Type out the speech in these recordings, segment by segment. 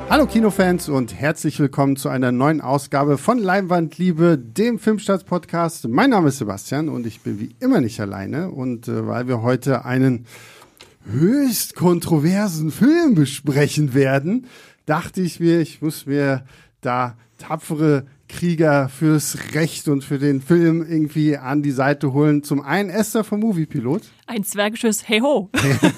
Hallo Kinofans und herzlich willkommen zu einer neuen Ausgabe von Leinwandliebe, dem Filmstarts-Podcast. Mein Name ist Sebastian und ich bin wie immer nicht alleine. Und weil wir heute einen höchst kontroversen Film besprechen werden, dachte ich mir, ich muss mir da tapfere Krieger fürs Recht und für den Film irgendwie an die Seite holen. Zum einen Esther vom Moviepilot. Ein zwergisches Hey-Ho.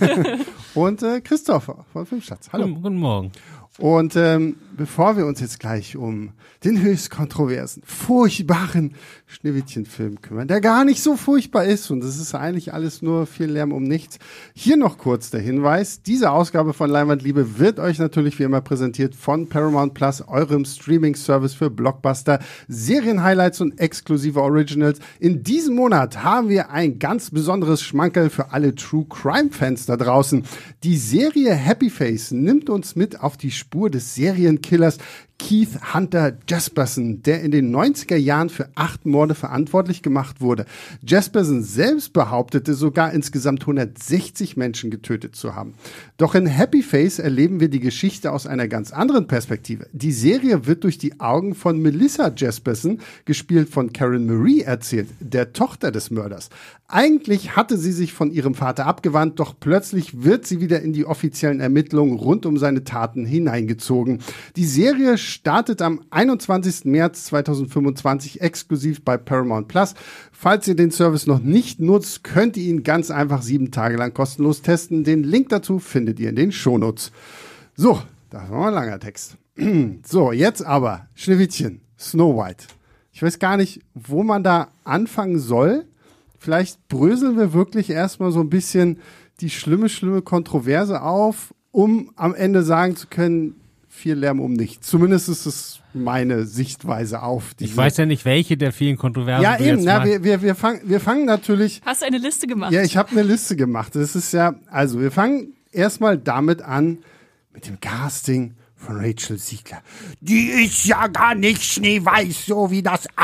Und Christopher von Filmstarts. Hallo. Guten Morgen. Und bevor wir uns jetzt gleich um den höchst kontroversen, furchtbaren Schneewittchen-Film kümmern, der gar nicht so furchtbar ist und es ist eigentlich alles nur viel Lärm um nichts. Hier noch kurz der Hinweis, diese Ausgabe von Leinwandliebe wird euch natürlich wie immer präsentiert von Paramount Plus, eurem Streaming-Service für Blockbuster, Serien-Highlights und exklusive Originals. In diesem Monat haben wir ein ganz besonderes Schmankerl für alle True-Crime-Fans da draußen. Die Serie Happy Face nimmt uns mit auf die Spur des Serienkillers Keith Hunter Jesperson, der in den 90er Jahren für 8 Morde verantwortlich gemacht wurde. Jesperson selbst behauptete sogar insgesamt 160 Menschen getötet zu haben. Doch in Happy Face erleben wir die Geschichte aus einer ganz anderen Perspektive. Die Serie wird durch die Augen von Melissa Jesperson, gespielt von Karen Marie, erzählt, der Tochter des Mörders. Eigentlich hatte sie sich von ihrem Vater abgewandt, doch plötzlich wird sie wieder in die offiziellen Ermittlungen rund um seine Taten hineingezogen. Die Serie startet am 21. März 2025 exklusiv bei Paramount Plus. Falls ihr den Service noch nicht nutzt, könnt ihr ihn ganz einfach 7 Tage lang kostenlos testen. Den Link dazu findet ihr in den Shownotes. So, das war mal ein langer Text. So, jetzt aber Schneewittchen, Snow White. Ich weiß gar nicht, wo man da anfangen soll. Vielleicht bröseln wir wirklich erstmal so ein bisschen die schlimme Kontroverse auf, um am Ende sagen zu können, viel Lärm um nichts. Zumindest ist es meine Sichtweise auf diese. Ich weiß ja nicht, welche der vielen Kontroversen ja, du eben, jetzt wir fangen natürlich. Hast du eine Liste gemacht? Ja, ich habe eine Liste gemacht. Das ist ja, also wir fangen erstmal damit an, mit dem Casting von Rachel Ziegler. Die ist ja gar nicht schneeweiß, so wie das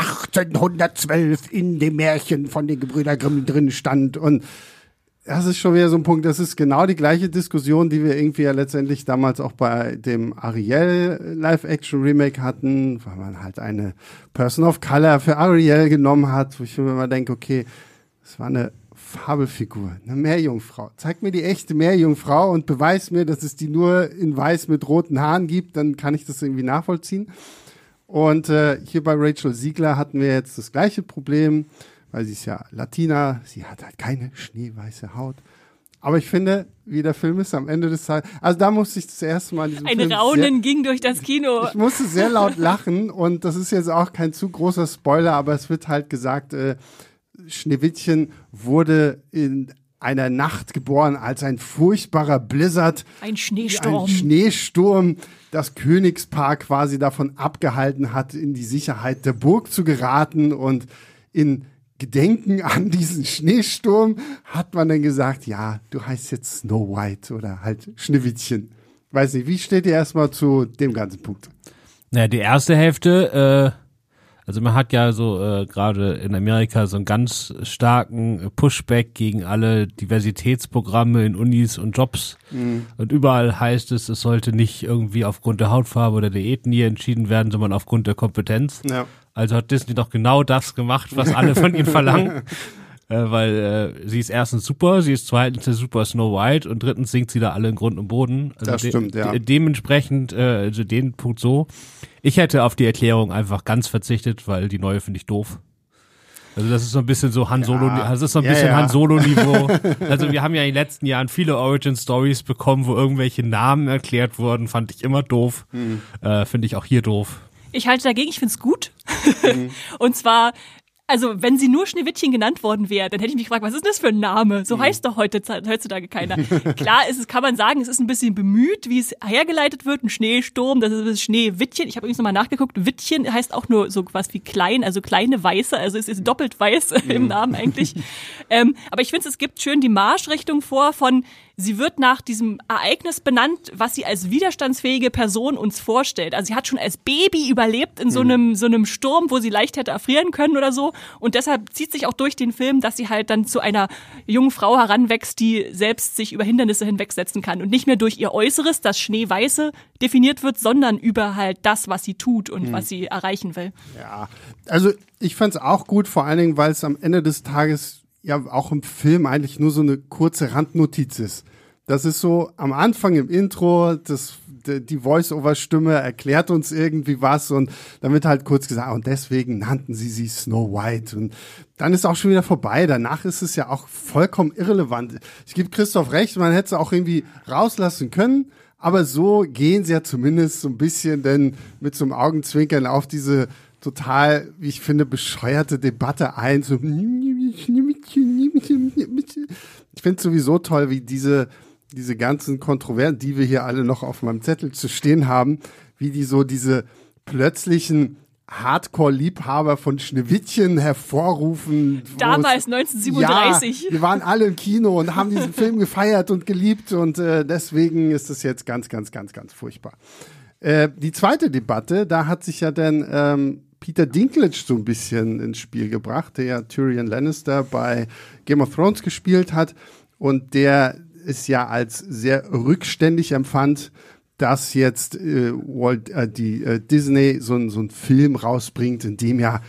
1812 in dem Märchen von den Gebrüder Grimm drin stand. Und das ist schon wieder so ein Punkt, das ist genau die gleiche Diskussion, die wir irgendwie ja letztendlich damals auch bei dem Ariel Live-Action-Remake hatten, weil man halt eine Person of Color für Ariel genommen hat, wo ich mir immer denke, okay, das war eine Fabelfigur, eine Meerjungfrau. Zeig mir die echte Meerjungfrau und beweis mir, dass es die nur in weiß mit roten Haaren gibt, dann kann ich das irgendwie nachvollziehen. Und hier bei Rachel Ziegler hatten wir jetzt das gleiche Problem, weil sie ist ja Latina, sie hat halt keine schneeweiße Haut. Aber ich finde, wie der Film ist am Ende des Tages, also da musste ich das erste Mal in diesem Film ein Raunen ging durch das Kino. Ich musste sehr laut lachen und das ist jetzt auch kein zu großer Spoiler, aber es wird halt gesagt, Schneewittchen wurde in einer Nacht geboren als ein furchtbarer Blizzard. Ein Schneesturm. Ein Schneesturm, das Königspaar quasi davon abgehalten hat, in die Sicherheit der Burg zu geraten. Und in Gedenken an diesen Schneesturm hat man dann gesagt, ja, du heißt jetzt Snow White oder halt Schneewittchen. Weiß nicht, wie steht ihr erstmal zu dem ganzen Punkt? Naja, die erste Hälfte, also man hat ja so gerade in Amerika so einen ganz starken Pushback gegen alle Diversitätsprogramme in Unis und Jobs. Mhm. Und überall heißt es, es sollte nicht irgendwie aufgrund der Hautfarbe oder der Ethnie entschieden werden, sondern aufgrund der Kompetenz. Ja. Also hat Disney doch genau das gemacht, was alle von ihnen verlangen. Weil sie ist erstens super, sie ist zweitens der super Snow White und drittens singt sie da alle in Grund und Boden. Also das stimmt, ja. Dementsprechend, also den Punkt so. Ich hätte auf die Erklärung einfach ganz verzichtet, weil die neue finde ich doof. Also das ist so ein bisschen so Han Solo, das ist so ein bisschen Han Solo-Niveau. Also wir haben ja in den letzten Jahren viele Origin-Stories bekommen, wo irgendwelche Namen erklärt wurden, fand ich immer doof. Finde ich auch hier doof. Ich halte dagegen, ich find's gut. Und zwar, also wenn sie nur Schneewittchen genannt worden wäre, dann hätte ich mich gefragt, was ist das für ein Name? So heißt doch heutzutage keiner. Klar kann man sagen, es ist ein bisschen bemüht, wie es hergeleitet wird. Ein Schneesturm, das ist das Schneewittchen. Ich habe übrigens nochmal nachgeguckt, Wittchen heißt auch nur so was wie klein, also kleine Weiße, also es ist doppelt weiß im Namen eigentlich. Aber ich finde, es gibt schön die Marschrichtung vor von, sie wird nach diesem Ereignis benannt, was sie als widerstandsfähige Person uns vorstellt. Also sie hat schon als Baby überlebt in so einem Sturm, wo sie leicht hätte erfrieren können oder so. Und deshalb zieht sich auch durch den Film, dass sie halt dann zu einer jungen Frau heranwächst, die selbst sich über Hindernisse hinwegsetzen kann und nicht mehr durch ihr Äußeres, das Schneeweiße, definiert wird, sondern über halt das, was sie tut und was sie erreichen will. Ja, also ich fand's auch gut, vor allen Dingen, weil es am Ende des Tages ja auch im Film eigentlich nur so eine kurze Randnotiz ist. Das ist so am Anfang im Intro, die Voice-Over-Stimme erklärt uns irgendwie was und dann wird halt kurz gesagt, und deswegen nannten sie Snow White und dann ist auch schon wieder vorbei. Danach ist es ja auch vollkommen irrelevant. Ich gebe Christoph recht, man hätte es auch irgendwie rauslassen können, aber so gehen sie ja zumindest so ein bisschen denn mit so einem Augenzwinkern auf diese total, wie ich finde, bescheuerte Debatte ein. So, ich finde es sowieso toll, wie diese ganzen Kontroversen, die wir hier alle noch auf meinem Zettel zu stehen haben, wie die so diese plötzlichen Hardcore-Liebhaber von Schneewittchen hervorrufen. Damals 1937. Ja, wir waren alle im Kino und haben diesen Film gefeiert und geliebt und deswegen ist es jetzt ganz, ganz, ganz, ganz furchtbar. Die zweite Debatte, da hat sich ja dann Peter Dinklage so ein bisschen ins Spiel gebracht, der ja Tyrion Lannister bei Game of Thrones gespielt hat und der es ja als sehr rückständig empfand, dass jetzt Disney so einen Film rausbringt, in dem ja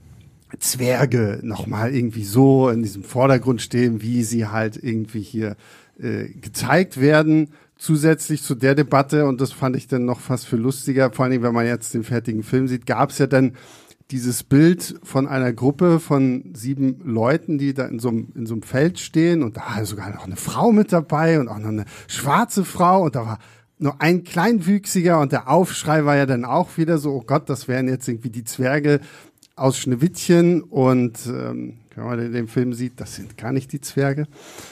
Zwerge nochmal irgendwie so in diesem Vordergrund stehen, wie sie halt irgendwie hier gezeigt werden, zusätzlich zu der Debatte, und das fand ich dann noch fast für lustiger, vor allem wenn man jetzt den fertigen Film sieht, gab es ja dann dieses Bild von einer Gruppe von 7 Leuten, die da in so einem Feld stehen und da war sogar noch eine Frau mit dabei und auch noch eine schwarze Frau und da war nur ein Kleinwüchsiger und der Aufschrei war ja dann auch wieder so, oh Gott, das wären jetzt irgendwie die Zwerge aus Schneewittchen und wenn man den Film sieht, das sind gar nicht die Zwerge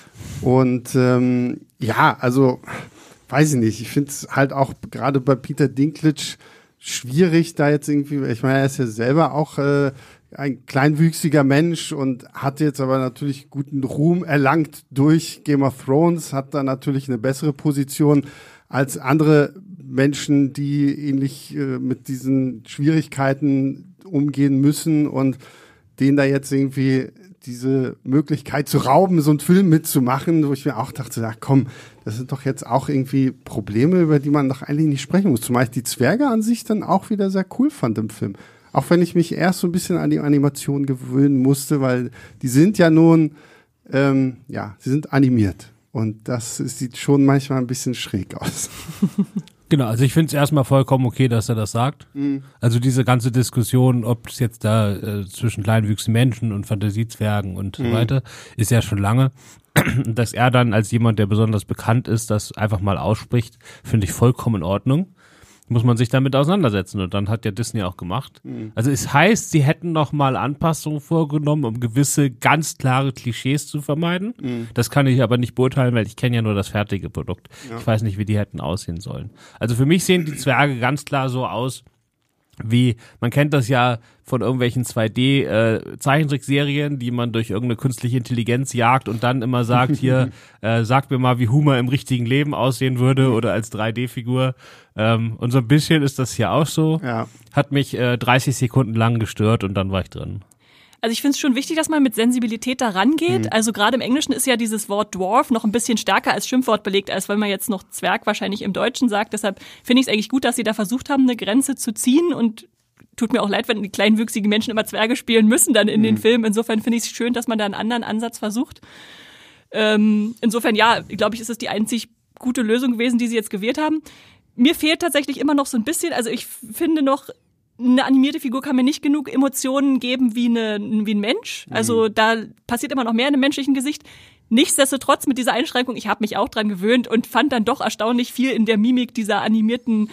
und ja, also weiß ich nicht, ich finde es halt auch gerade bei Peter Dinklage schwierig, da jetzt irgendwie, ich meine, er ist ja selber auch ein kleinwüchsiger Mensch und hat jetzt aber natürlich guten Ruhm erlangt durch Game of Thrones, hat da natürlich eine bessere Position als andere Menschen, die ähnlich mit diesen Schwierigkeiten umgehen müssen und denen da jetzt irgendwie diese Möglichkeit zu rauben, so einen Film mitzumachen, wo ich mir auch dachte, ach komm, das sind doch jetzt auch irgendwie Probleme, über die man doch eigentlich nicht sprechen muss. Zumal ich die Zwerge an sich dann auch wieder sehr cool fand im Film. Auch wenn ich mich erst so ein bisschen an die Animation gewöhnen musste, weil die sind ja nun, sie sind animiert. Und das sieht schon manchmal ein bisschen schräg aus. Genau, also ich finde es erstmal vollkommen okay, dass er das sagt. Mhm. Also diese ganze Diskussion, ob es jetzt da zwischen kleinwüchsigen Menschen und Fantasiezwergen und so weiter, ist ja schon lange. Dass er dann als jemand, der besonders bekannt ist, das einfach mal ausspricht, finde ich vollkommen in Ordnung. Muss man sich damit auseinandersetzen und dann hat ja Disney auch gemacht. Mhm. Also es heißt, sie hätten noch mal Anpassungen vorgenommen, um gewisse ganz klare Klischees zu vermeiden. Mhm. Das kann ich aber nicht beurteilen, weil ich kenne ja nur das fertige Produkt. Ja. Ich weiß nicht, wie die hätten aussehen sollen. Also für mich sehen die Zwerge ganz klar so aus, wie, man kennt das ja von irgendwelchen 2D-Zeichentrickserien, die man durch irgendeine künstliche Intelligenz jagt und dann immer sagt, hier, sag mir mal, wie Homer im richtigen Leben aussehen würde oder als 3D-Figur. Und so ein bisschen ist das hier auch so. Ja. Hat mich 30 Sekunden lang gestört und dann war ich drin. Also ich finde es schon wichtig, dass man mit Sensibilität da rangeht. Mhm. Also gerade im Englischen ist ja dieses Wort Dwarf noch ein bisschen stärker als Schimpfwort belegt, als wenn man jetzt noch Zwerg wahrscheinlich im Deutschen sagt. Deshalb finde ich es eigentlich gut, dass sie da versucht haben, eine Grenze zu ziehen. Und tut mir auch leid, wenn die kleinwüchsigen Menschen immer Zwerge spielen müssen dann in den Filmen. Insofern finde ich es schön, dass man da einen anderen Ansatz versucht. Insofern, ja, glaube ich, ist es die einzig gute Lösung gewesen, die sie jetzt gewählt haben. Mir fehlt tatsächlich immer noch so ein bisschen, also ich finde noch, eine animierte Figur kann mir nicht genug Emotionen geben wie ein Mensch. Also da passiert immer noch mehr in einem menschlichen Gesicht. Nichtsdestotrotz mit dieser Einschränkung, ich habe mich auch dran gewöhnt und fand dann doch erstaunlich viel in der Mimik dieser animierten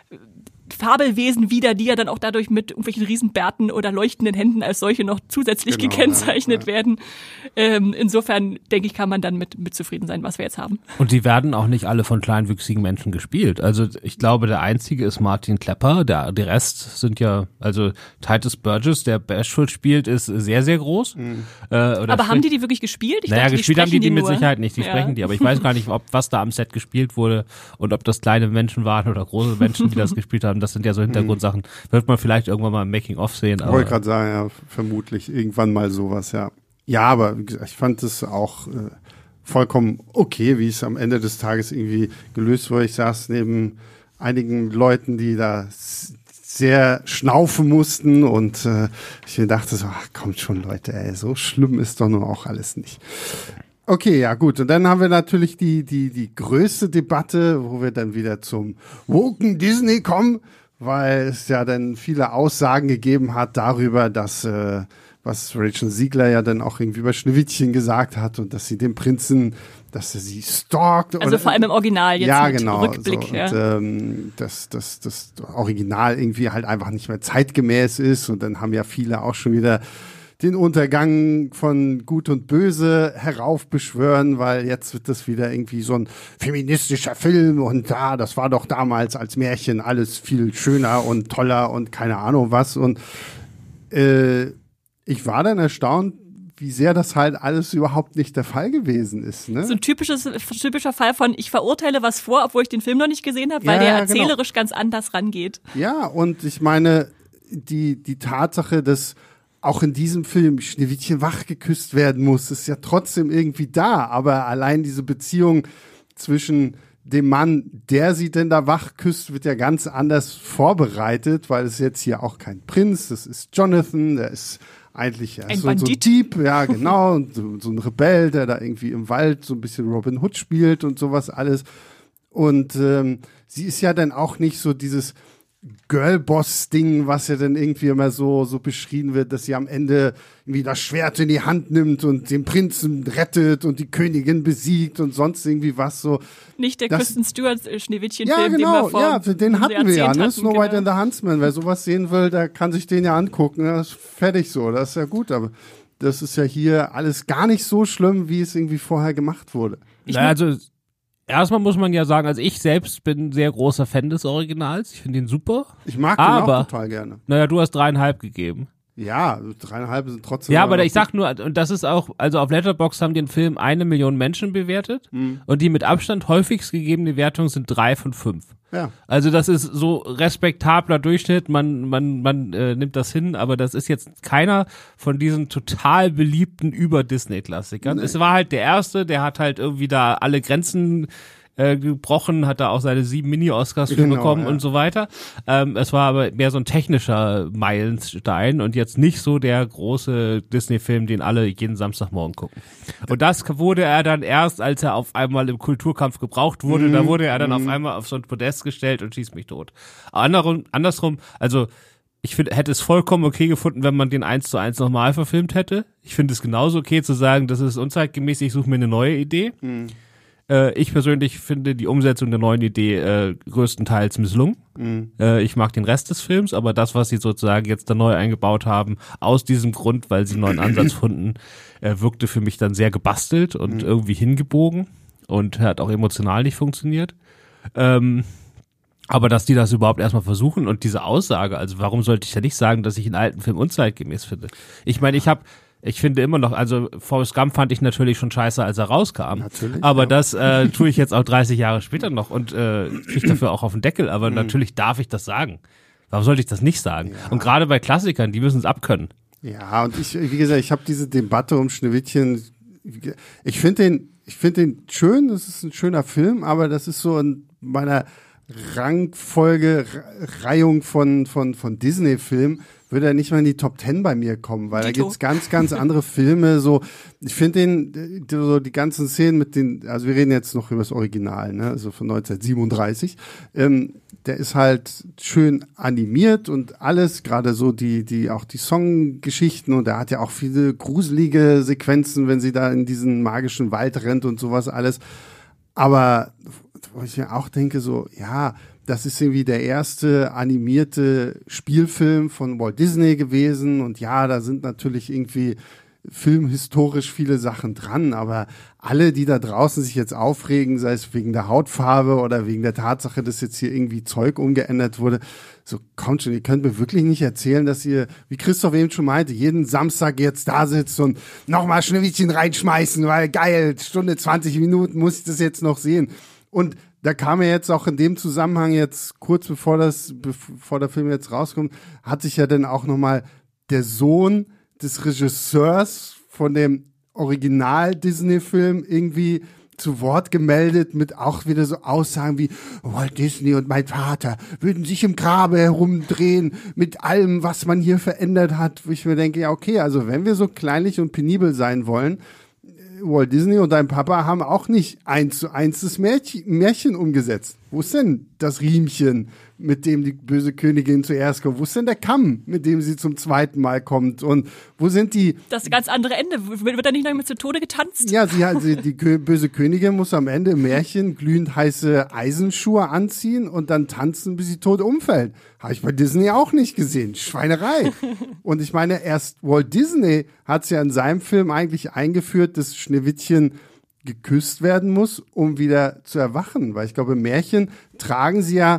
Fabelwesen wieder, die ja dann auch dadurch mit irgendwelchen Riesenbärten oder leuchtenden Händen als solche noch zusätzlich gekennzeichnet werden. Insofern, denke ich, kann man dann mit zufrieden sein, was wir jetzt haben. Und die werden auch nicht alle von kleinwüchsigen Menschen gespielt. Also ich glaube, der einzige ist Martin Klepper, der Rest sind ja, also Titus Burgess, der Bashful spielt, ist sehr, sehr groß. Aber haben die wirklich gespielt? Ich dachte, gespielt haben die mit Sicherheit nicht, die sprechen die, aber ich weiß gar nicht, was da am Set gespielt wurde und ob das kleine Menschen waren oder große Menschen, die das gespielt haben. Das sind ja so Hintergrundsachen. Wird man vielleicht irgendwann mal im Making-of sehen. Ich wollte gerade sagen, ja, vermutlich irgendwann mal sowas, ja. Ja, aber wie gesagt, ich fand es auch vollkommen okay, wie es am Ende des Tages irgendwie gelöst wurde. Ich saß neben einigen Leuten, die da sehr schnaufen mussten und ich mir dachte so, ach, kommt schon Leute, ey, so schlimm ist doch nur auch alles nicht. Okay, ja gut. Und dann haben wir natürlich die größte Debatte, wo wir dann wieder zum woken Disney kommen, weil es ja dann viele Aussagen gegeben hat darüber, dass was Rachel Ziegler ja dann auch irgendwie über Schneewittchen gesagt hat und dass sie den Prinzen, dass er sie stalkt. Also vor allem im Original jetzt ja, mit genau, Rückblick. So. Ja. Und das Original irgendwie halt einfach nicht mehr zeitgemäß ist. Und dann haben ja viele auch schon wieder den Untergang von Gut und Böse heraufbeschwören, weil jetzt wird das wieder irgendwie so ein feministischer Film und das war doch damals als Märchen alles viel schöner und toller und keine Ahnung was. Und ich war dann erstaunt, wie sehr das halt alles überhaupt nicht der Fall gewesen ist. Ne? So ein typischer Fall von, ich verurteile was vor, obwohl ich den Film noch nicht gesehen habe, weil der erzählerisch ganz anders rangeht. Ja, und ich meine, die Tatsache, dass auch in diesem Film Schneewittchen wach geküsst werden muss, ist ja trotzdem irgendwie da. Aber allein diese Beziehung zwischen dem Mann, der sie denn da wach küsst, wird ja ganz anders vorbereitet, weil es jetzt hier auch kein Prinz, das ist Jonathan, der ist eigentlich so ein Dieb, ja genau, und so ein Rebell, der da irgendwie im Wald so ein bisschen Robin Hood spielt und sowas alles. Und sie ist ja dann auch nicht so dieses Girlboss-Ding, was ja dann irgendwie immer so beschrieben wird, dass sie am Ende irgendwie das Schwert in die Hand nimmt und den Prinzen rettet und die Königin besiegt und sonst irgendwie was so. Nicht der Kristen Stewart Schneewittchen-Film, ja, genau, den hatten wir ja, ne? Snow White genau. and the Huntsman. Wer sowas sehen will, der kann sich den ja angucken. Das ist fertig so, das ist ja gut, aber das ist ja hier alles gar nicht so schlimm, wie es irgendwie vorher gemacht wurde. Also erstmal muss man ja sagen, also ich selbst bin ein sehr großer Fan des Originals. Ich finde ihn super. Ich mag den auch total gerne. Naja, du hast 3,5 gegeben. Ja, 3,5 sind trotzdem. Ja, aber ich sag nur, und das ist auch, also auf Letterboxd haben den Film 1 Million Menschen bewertet und die mit Abstand häufigst gegebene Wertung sind 3 von 5. Ja. Also das ist so respektabler Durchschnitt, man nimmt das hin, aber das ist jetzt keiner von diesen total beliebten Über-Disney-Klassikern. Nee. Es war halt der erste, der hat halt irgendwie da alle Grenzen gebrochen, hat da auch seine 7 Mini-Oscars für bekommen und so weiter. Es war aber mehr so ein technischer Meilenstein und jetzt nicht so der große Disney-Film, den alle jeden Samstagmorgen gucken. Und das wurde er dann erst, als er auf einmal im Kulturkampf gebraucht wurde, da wurde er dann auf einmal auf so ein Podest gestellt und schießt mich tot. Andersrum, also ich hätte es vollkommen okay gefunden, wenn man den 1:1 nochmal verfilmt hätte. Ich finde es genauso okay zu sagen, das ist unzeitgemäß, ich suche mir eine neue Idee. Ich persönlich finde die Umsetzung der neuen Idee größtenteils misslungen. Ich mag den Rest des Films, aber das, was sie sozusagen jetzt da neu eingebaut haben, aus diesem Grund, weil sie einen neuen Ansatz fanden, wirkte für mich dann sehr gebastelt und irgendwie hingebogen und hat auch emotional nicht funktioniert. Aber dass die das überhaupt erstmal versuchen und diese Aussage, also warum sollte ich ja nicht sagen, dass ich einen alten Film unzeitgemäß finde? Ich meine, ich finde immer noch, also Forrest Gump fand ich natürlich schon scheiße, als er rauskam. Natürlich, aber das tue ich jetzt auch 30 Jahre später noch und kriege dafür auch auf den Deckel. Aber natürlich darf ich das sagen. Warum sollte ich das nicht sagen? Ja. Und gerade bei Klassikern, die müssen es abkönnen. Ja, und wie gesagt, ich habe diese Debatte um Schneewittchen, ich finde den schön, das ist ein schöner Film, aber das ist so in meiner Reihung von Disney-Filmen würde er nicht mal in die Top 10 bei mir kommen, weil da gibt's ganz, ganz andere Filme, so, ich finde so die ganzen Szenen mit also wir reden jetzt noch über das Original, ne, also von 1937, der ist halt schön animiert und alles, gerade so auch die Songgeschichten und er hat ja auch viele gruselige Sequenzen, wenn sie da in diesen magischen Wald rennt und sowas alles, aber wo ich mir auch denke, so, ja, das ist irgendwie der erste animierte Spielfilm von Walt Disney gewesen und ja, da sind natürlich irgendwie filmhistorisch viele Sachen dran, aber alle, die da draußen sich jetzt aufregen, sei es wegen der Hautfarbe oder wegen der Tatsache, dass jetzt hier irgendwie Zeug umgeändert wurde, so kommt schon, ihr könnt mir wirklich nicht erzählen, dass ihr, wie Christoph eben schon meinte, jeden Samstag jetzt da sitzt und nochmal Schneewittchen reinschmeißen, weil geil, Stunde 20 Minuten muss ich das jetzt noch sehen. Und da kam ja jetzt auch in dem Zusammenhang jetzt kurz bevor der Film jetzt rauskommt, hat sich ja dann auch nochmal der Sohn des Regisseurs von dem Original-Disney-Film irgendwie zu Wort gemeldet mit auch wieder so Aussagen wie Walt Disney und mein Vater würden sich im Grabe herumdrehen mit allem, was man hier verändert hat, wo ich mir denke, ja okay, also wenn wir so kleinlich und penibel sein wollen, Walt Disney und dein Papa haben auch nicht 1:1 das Märchen umgesetzt. Wo ist denn das Riemchen, mit dem die böse Königin zuerst kommt? Wo ist denn der Kamm, mit dem sie zum zweiten Mal kommt? Und wo sind die... Das ganz andere Ende. Wird da nicht noch mit zu Tode getanzt? Ja, die böse Königin muss am Ende im Märchen glühend heiße Eisenschuhe anziehen und dann tanzen, bis sie tot umfällt. Habe ich bei Disney auch nicht gesehen. Schweinerei. Und ich meine, erst Walt Disney hat es ja in seinem Film eigentlich eingeführt, dass Schneewittchen geküsst werden muss, um wieder zu erwachen. Weil ich glaube, im Märchen tragen sie ja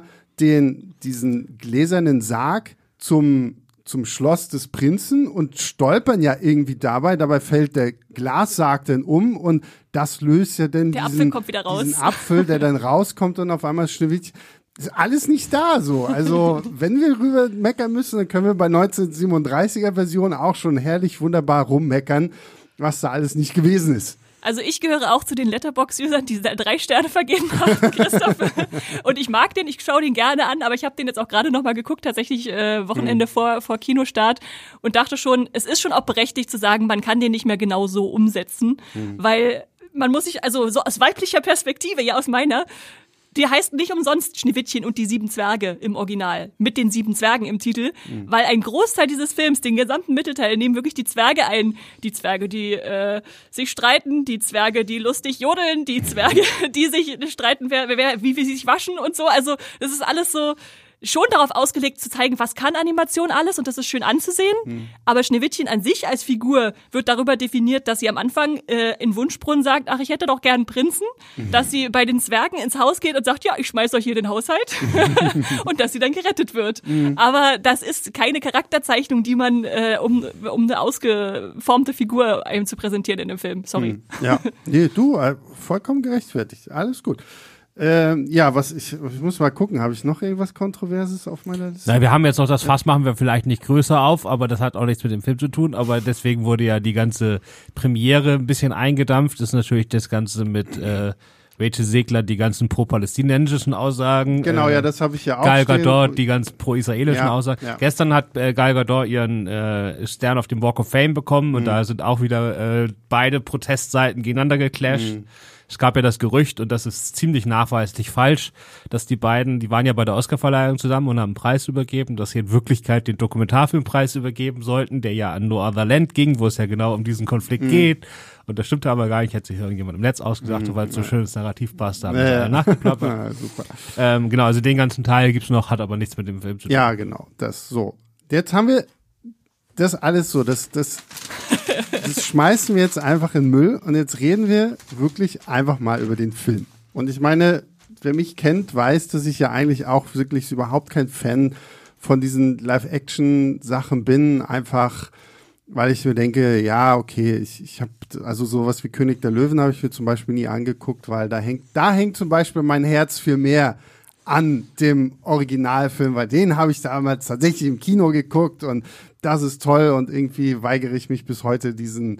diesen gläsernen Sarg zum Schloss des Prinzen und stolpern ja irgendwie dabei. Dabei fällt der Glassarg dann um und das löst ja dann diesen Apfel, der dann rauskommt und auf einmal Schneewittchen. Ist alles nicht da so. Also, wenn wir rüber meckern müssen, dann können wir bei 1937er Version auch schon herrlich wunderbar rummeckern, was da alles nicht gewesen ist. Also ich gehöre auch zu den Letterboxd-Usern, die 3 Sterne vergeben haben, Christoph. Und ich mag den, ich schaue den gerne an, aber ich habe den jetzt auch gerade nochmal geguckt, tatsächlich Wochenende vor Kinostart und dachte schon, es ist schon auch berechtigt zu sagen, man kann den nicht mehr genau so umsetzen, weil man muss sich, also so aus weiblicher Perspektive, ja aus meiner, die heißt nicht umsonst Schneewittchen und die 7 Zwerge im Original, mit den 7 Zwergen im Titel, weil ein Großteil dieses Films, den gesamten Mittelteil, nehmen wirklich die Zwerge ein. Die Zwerge, die sich streiten, die Zwerge, die lustig jodeln, die Zwerge, die sich streiten, wie sie sich waschen und so. Also das ist alles so schon darauf ausgelegt zu zeigen, was kann Animation alles und das ist schön anzusehen. Aber Schneewittchen an sich als Figur wird darüber definiert, dass sie am Anfang in Wunschbrunnen sagt, ach, ich hätte doch gern einen Prinzen, dass sie bei den Zwergen ins Haus geht und sagt, ja, ich schmeiß euch hier den Haushalt und dass sie dann gerettet wird. Aber das ist keine Charakterzeichnung, die man, um eine ausgeformte Figur einem zu präsentieren in dem Film. Sorry. Ja, nee, du, vollkommen gerechtfertigt. Alles gut. Ja, ich muss mal gucken, habe ich noch irgendwas Kontroverses auf meiner Liste? Na, wir haben jetzt noch das Fass, machen wir vielleicht nicht größer auf, aber das hat auch nichts mit dem Film zu tun, aber deswegen wurde ja die ganze Premiere ein bisschen eingedampft, ist natürlich das Ganze mit Rachel Segler, die ganzen pro-palästinensischen Aussagen. Genau, ja, das habe ich ja auch Gal Gadot, die ganzen pro-israelischen Aussagen. Ja. Gestern hat Gal Gadot ihren Stern auf dem Walk of Fame bekommen und da sind auch wieder beide Protestseiten gegeneinander geclasht. Es gab ja das Gerücht, und das ist ziemlich nachweislich falsch, dass die beiden, die waren ja bei der Oscarverleihung zusammen und haben einen Preis übergeben, dass sie in Wirklichkeit den Dokumentarfilmpreis übergeben sollten, der ja an No Other Land ging, wo es ja genau um diesen Konflikt geht. Und das stimmte aber gar nicht, hätte sich irgendjemand im Netz ausgesagt, weil es so schönes Narrativ passt, da haben wir nachgeplappert. Super. Genau, also den ganzen Teil gibt's noch, hat aber nichts mit dem Film zu tun. Ja, genau, das so. Jetzt haben wir das alles so, das schmeißen wir jetzt einfach in Müll und jetzt reden wir wirklich einfach mal über den Film. Und ich meine, wer mich kennt, weiß, dass ich ja eigentlich auch wirklich überhaupt kein Fan von diesen Live-Action-Sachen bin, einfach weil ich mir denke, ja, okay, ich habe also sowas wie König der Löwen habe ich mir zum Beispiel nie angeguckt, weil da hängt zum Beispiel mein Herz viel mehr an dem Originalfilm, weil den habe ich damals tatsächlich im Kino geguckt und das ist toll und irgendwie weigere ich mich bis heute diesen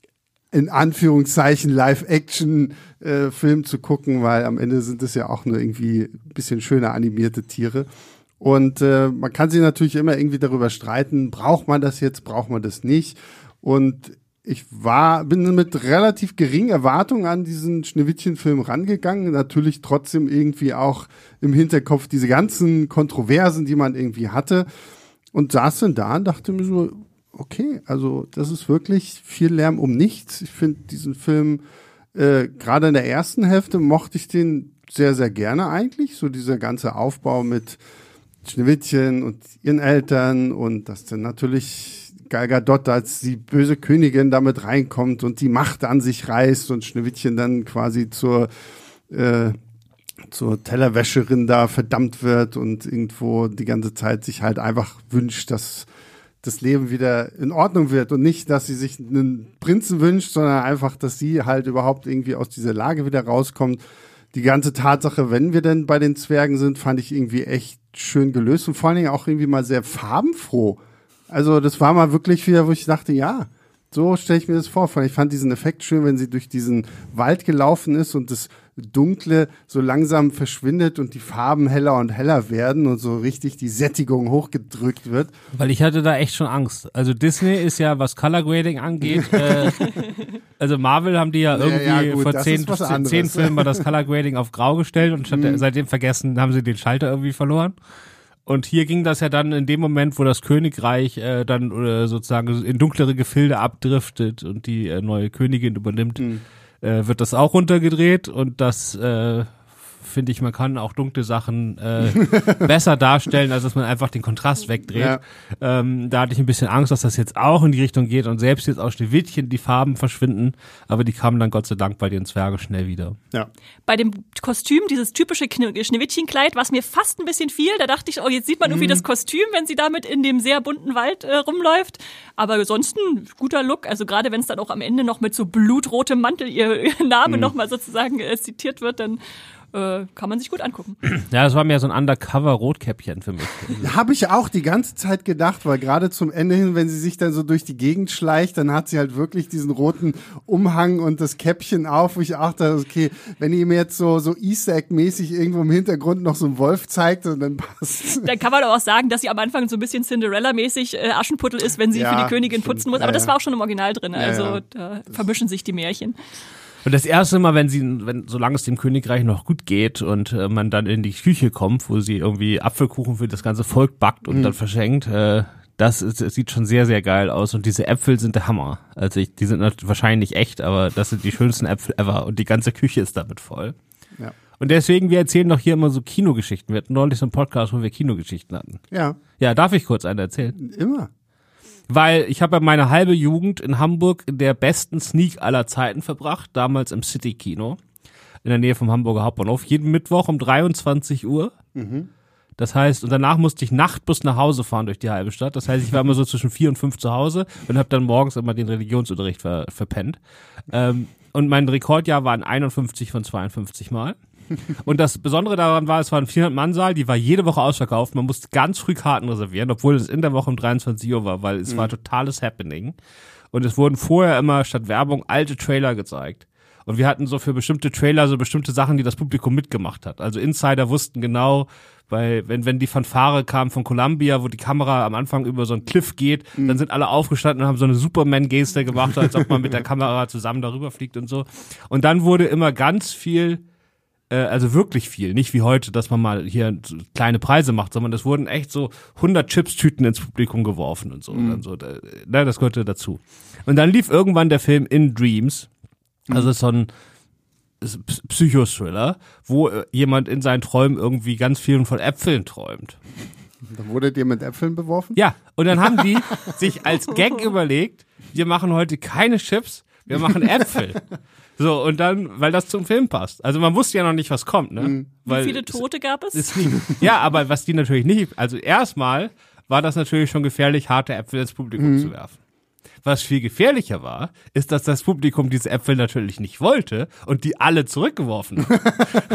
in Anführungszeichen Live-Action-Film zu gucken, weil am Ende sind es ja auch nur irgendwie ein bisschen schöner animierte Tiere. Und man kann sich natürlich immer irgendwie darüber streiten, braucht man das jetzt, braucht man das nicht. Und ich bin mit relativ geringen Erwartungen an diesen Schneewittchen-Film rangegangen. Natürlich trotzdem irgendwie auch im Hinterkopf diese ganzen Kontroversen, die man irgendwie hatte. Und saß dann da und dachte mir so, okay, also das ist wirklich viel Lärm um nichts. Ich finde diesen Film, gerade in der ersten Hälfte mochte ich den sehr, sehr gerne eigentlich. So dieser ganze Aufbau mit Schneewittchen und ihren Eltern und dass dann natürlich Gal Gadot als die böse Königin damit reinkommt und die Macht an sich reißt und Schneewittchen dann quasi zur Tellerwäscherin da verdammt wird und irgendwo die ganze Zeit sich halt einfach wünscht, dass das Leben wieder in Ordnung wird und nicht, dass sie sich einen Prinzen wünscht, sondern einfach, dass sie halt überhaupt irgendwie aus dieser Lage wieder rauskommt. die ganze Tatsache, wenn wir denn bei den Zwergen sind, fand ich irgendwie echt schön gelöst und vor allen Dingen auch irgendwie mal sehr farbenfroh. Also das war mal wirklich wieder, wo ich dachte, ja, so stelle ich mir das vor. Ich fand diesen Effekt schön, wenn sie durch diesen Wald gelaufen ist und das Dunkle so langsam verschwindet und die Farben heller und heller werden und so richtig die Sättigung hochgedrückt wird. Weil ich hatte da echt schon Angst. Also Disney ist ja, was Color Grading angeht, also Marvel haben die ja irgendwie gut, vor 10 Filmen mal das Color Grading auf Grau gestellt und seitdem vergessen, haben sie den Schalter irgendwie verloren. Und hier ging das ja dann in dem Moment, wo das Königreich dann sozusagen in dunklere Gefilde abdriftet und die neue Königin übernimmt, wird das auch runtergedreht und das finde ich, man kann auch dunkle Sachen besser darstellen, als dass man einfach den Kontrast wegdreht. Ja. Da hatte ich ein bisschen Angst, dass das jetzt auch in die Richtung geht und selbst jetzt aus Schneewittchen die Farben verschwinden, aber die kamen dann Gott sei Dank bei den Zwergen schnell wieder. Ja. Bei dem Kostüm, dieses typische Schneewittchenkleid, was mir fast ein bisschen fiel, da dachte ich, oh, jetzt sieht man irgendwie das Kostüm, wenn sie damit in dem sehr bunten Wald rumläuft, aber ansonsten guter Look, also gerade wenn es dann auch am Ende noch mit so blutrotem Mantel ihr Name nochmal sozusagen zitiert wird, dann kann man sich gut angucken. Ja, das war mehr so ein Undercover-Rotkäppchen für mich. Habe ich auch die ganze Zeit gedacht, weil gerade zum Ende hin, wenn sie sich dann so durch die Gegend schleicht, dann hat sie halt wirklich diesen roten Umhang und das Käppchen auf, wo ich auch dachte, okay, wenn ihr mir jetzt so Easter Egg-mäßig irgendwo im Hintergrund noch so einen Wolf zeigt, dann passt. Dann kann man auch sagen, dass sie am Anfang so ein bisschen Cinderella-mäßig Aschenputtel ist, wenn sie für die Königin putzen muss, aber das war auch schon im Original drin, also da vermischen sich die Märchen. Und das erste Mal, solange es dem Königreich noch gut geht und man dann in die Küche kommt, wo sie irgendwie Apfelkuchen für das ganze Volk backt und dann verschenkt, das sieht schon sehr, sehr geil aus. Und diese Äpfel sind der Hammer. Also die sind wahrscheinlich nicht echt, aber das sind die schönsten Äpfel ever. Und die ganze Küche ist damit voll. Ja. Und deswegen, wir erzählen doch hier immer so Kinogeschichten. Wir hatten neulich so einen Podcast, wo wir Kinogeschichten hatten. Ja. Ja, darf ich kurz eine erzählen? Immer. Weil ich habe ja meine halbe Jugend in Hamburg in der besten Sneak aller Zeiten verbracht, damals im City-Kino, in der Nähe vom Hamburger Hauptbahnhof, jeden Mittwoch um 23 Uhr. Das heißt, und danach musste ich Nachtbus nach Hause fahren durch die halbe Stadt. Das heißt, ich war immer so zwischen 4 und 5 zu Hause und habe dann morgens immer den Religionsunterricht verpennt. Und mein Rekordjahr waren 51 von 52 Mal. Und das Besondere daran war, es war ein 400-Mann-Saal, die war jede Woche ausverkauft. Man musste ganz früh Karten reservieren, obwohl es in der Woche um 23 Uhr war, weil es war totales Happening. Und es wurden vorher immer statt Werbung alte Trailer gezeigt. Und wir hatten so für bestimmte Trailer so bestimmte Sachen, die das Publikum mitgemacht hat. Also Insider wussten genau, weil wenn die Fanfare kam von Columbia, wo die Kamera am Anfang über so einen Cliff geht, dann sind alle aufgestanden und haben so eine Superman-Geste gemacht, als ob man mit der Kamera zusammen darüber fliegt und so. Und dann wurde immer ganz viel, also wirklich viel, nicht wie heute, dass man mal hier kleine Preise macht, sondern es wurden echt so 100 Chips-Tüten ins Publikum geworfen und so. Und dann so, das gehörte dazu. Und dann lief irgendwann der Film In Dreams, also so ein Psychothriller, wo jemand in seinen Träumen irgendwie ganz viel von Äpfeln träumt. Dann wurde dir mit Äpfeln beworfen? Ja, und dann haben die sich als Gag überlegt, wir machen heute keine Chips, wir machen Äpfel. So, und dann, weil das zum Film passt. Also man wusste ja noch nicht, was kommt, ne? Wie viele Tote gab es? Ja, aber was die natürlich nicht, also erstmal war das natürlich schon gefährlich, harte Äpfel ins Publikum zu werfen. Was viel gefährlicher war, ist, dass das Publikum diese Äpfel natürlich nicht wollte und die alle zurückgeworfen haben.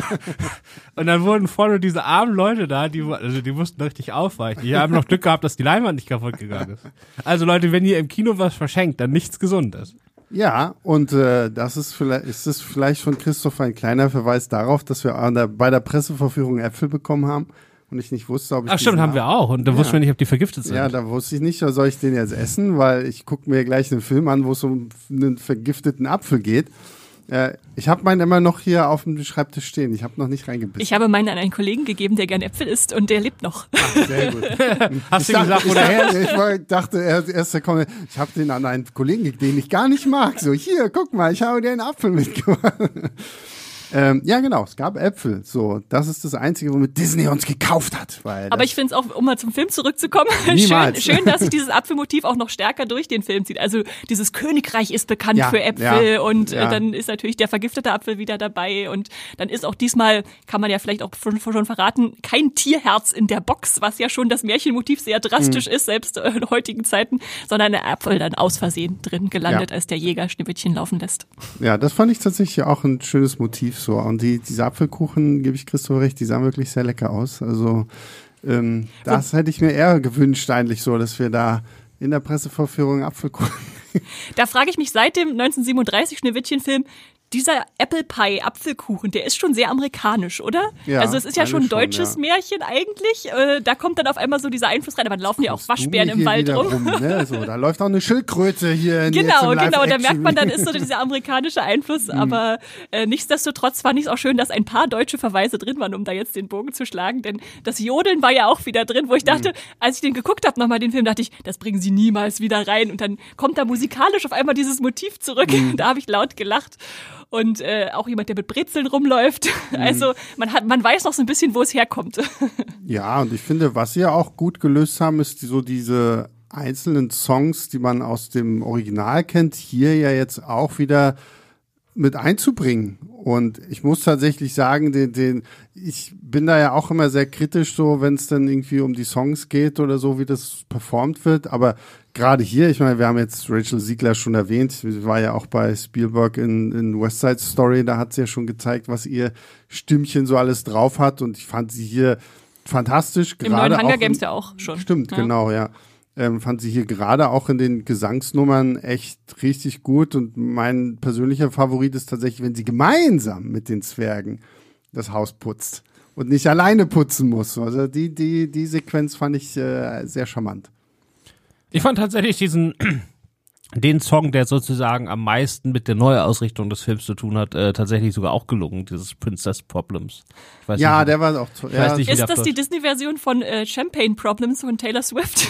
Und dann wurden vorne diese armen Leute da, die mussten richtig aufweichen. Die haben noch Glück gehabt, dass die Leinwand nicht kaputt gegangen ist. Also Leute, wenn ihr im Kino was verschenkt, dann nichts Gesundes. Ja, und das ist vielleicht von Christoph ein kleiner Verweis darauf, dass wir bei der Pressevorführung Äpfel bekommen haben und ich nicht wusste, ob ich. Ach stimmt, haben wir auch. Und da wussten wir nicht, ob die vergiftet sind. Ja, da wusste ich nicht, soll ich den jetzt essen, weil ich gucke mir gleich einen Film an, wo es um einen vergifteten Apfel geht. Ich habe meinen immer noch hier auf dem Schreibtisch stehen. Ich habe noch nicht reingebissen. Ich habe meinen an einen Kollegen gegeben, der gern Äpfel isst und der lebt noch. Ach, sehr gut. Hast du gesagt, woher? Ich dachte, ich habe den an einen Kollegen gegeben, den ich gar nicht mag. So, hier, guck mal, ich habe dir einen Apfel mitgebracht. Ja, genau, es gab Äpfel. So, das ist das Einzige, womit Disney uns gekauft hat. Aber ich finde es auch, um mal zum Film zurückzukommen, schön, dass sich dieses Apfelmotiv auch noch stärker durch den Film zieht. Also dieses Königreich ist bekannt für Äpfel und dann ist natürlich der vergiftete Apfel wieder dabei und dann ist auch diesmal, kann man ja vielleicht auch schon verraten, kein Tierherz in der Box, was ja schon das Märchenmotiv sehr drastisch ist, selbst in heutigen Zeiten, sondern ein Apfel dann aus Versehen drin gelandet, als der Jäger Schneewittchen laufen lässt. Ja, das fand ich tatsächlich auch ein schönes Motiv. so. Und diese Apfelkuchen, gebe ich Christoph recht, die sahen wirklich sehr lecker aus. Also das hätte ich mir eher gewünscht eigentlich so, dass wir da in der Pressevorführung Apfelkuchen. Da frage ich mich seit dem 1937 Schneewittchen-Film, dieser Apple Pie Apfelkuchen, der ist schon sehr amerikanisch, oder? Ja, also es ist ja schon ein deutsches ja. Märchen eigentlich. Da kommt dann auf einmal so dieser Einfluss rein, aber dann laufen ja auch Waschbären im hier Wald wieder rum. Ne? So, da läuft auch eine Schildkröte hier. Genau, da merkt man, dann ist so dieser amerikanische Einfluss, aber nichtsdestotrotz fand ich es auch schön, dass ein paar deutsche Verweise drin waren, um da jetzt den Bogen zu schlagen, denn das Jodeln war ja auch wieder drin, wo ich dachte, als ich den geguckt habe, nochmal den Film, dachte ich, das bringen sie niemals wieder rein und dann kommt da musikalisch auf einmal dieses Motiv zurück, da habe ich laut gelacht. Und auch jemand, der mit Brezeln rumläuft. Also man weiß noch so ein bisschen, wo es herkommt. Ja, und ich finde, was sie ja auch gut gelöst haben, ist diese einzelnen Songs, die man aus dem Original kennt, hier ja jetzt auch wieder mit einzubringen. Und ich muss tatsächlich sagen, ich bin da ja auch immer sehr kritisch, so wenn es dann irgendwie um die Songs geht oder so, wie das performt wird. Aber gerade hier, ich meine, wir haben jetzt Rachel Ziegler schon erwähnt, sie war ja auch bei Spielberg in West Side Story, da hat sie ja schon gezeigt, was ihr Stimmchen so alles drauf hat. Und ich fand sie hier fantastisch. Im neuen Hunger Games ja auch schon. Stimmt, ja. Genau, ja. Fand sie hier gerade auch in den Gesangsnummern echt richtig gut und mein persönlicher Favorit ist tatsächlich, wenn sie gemeinsam mit den Zwergen das Haus putzt und nicht alleine putzen muss. Also die Sequenz fand ich sehr charmant. Ich fand tatsächlich den Song, der sozusagen am meisten mit der Neuausrichtung des Films zu tun hat, tatsächlich sogar auch gelungen, dieses Princess Problems. Ich weiß Ja, nicht, der war auch toll. Ja. Ist das die Disney-Version von Champagne Problems von Taylor Swift?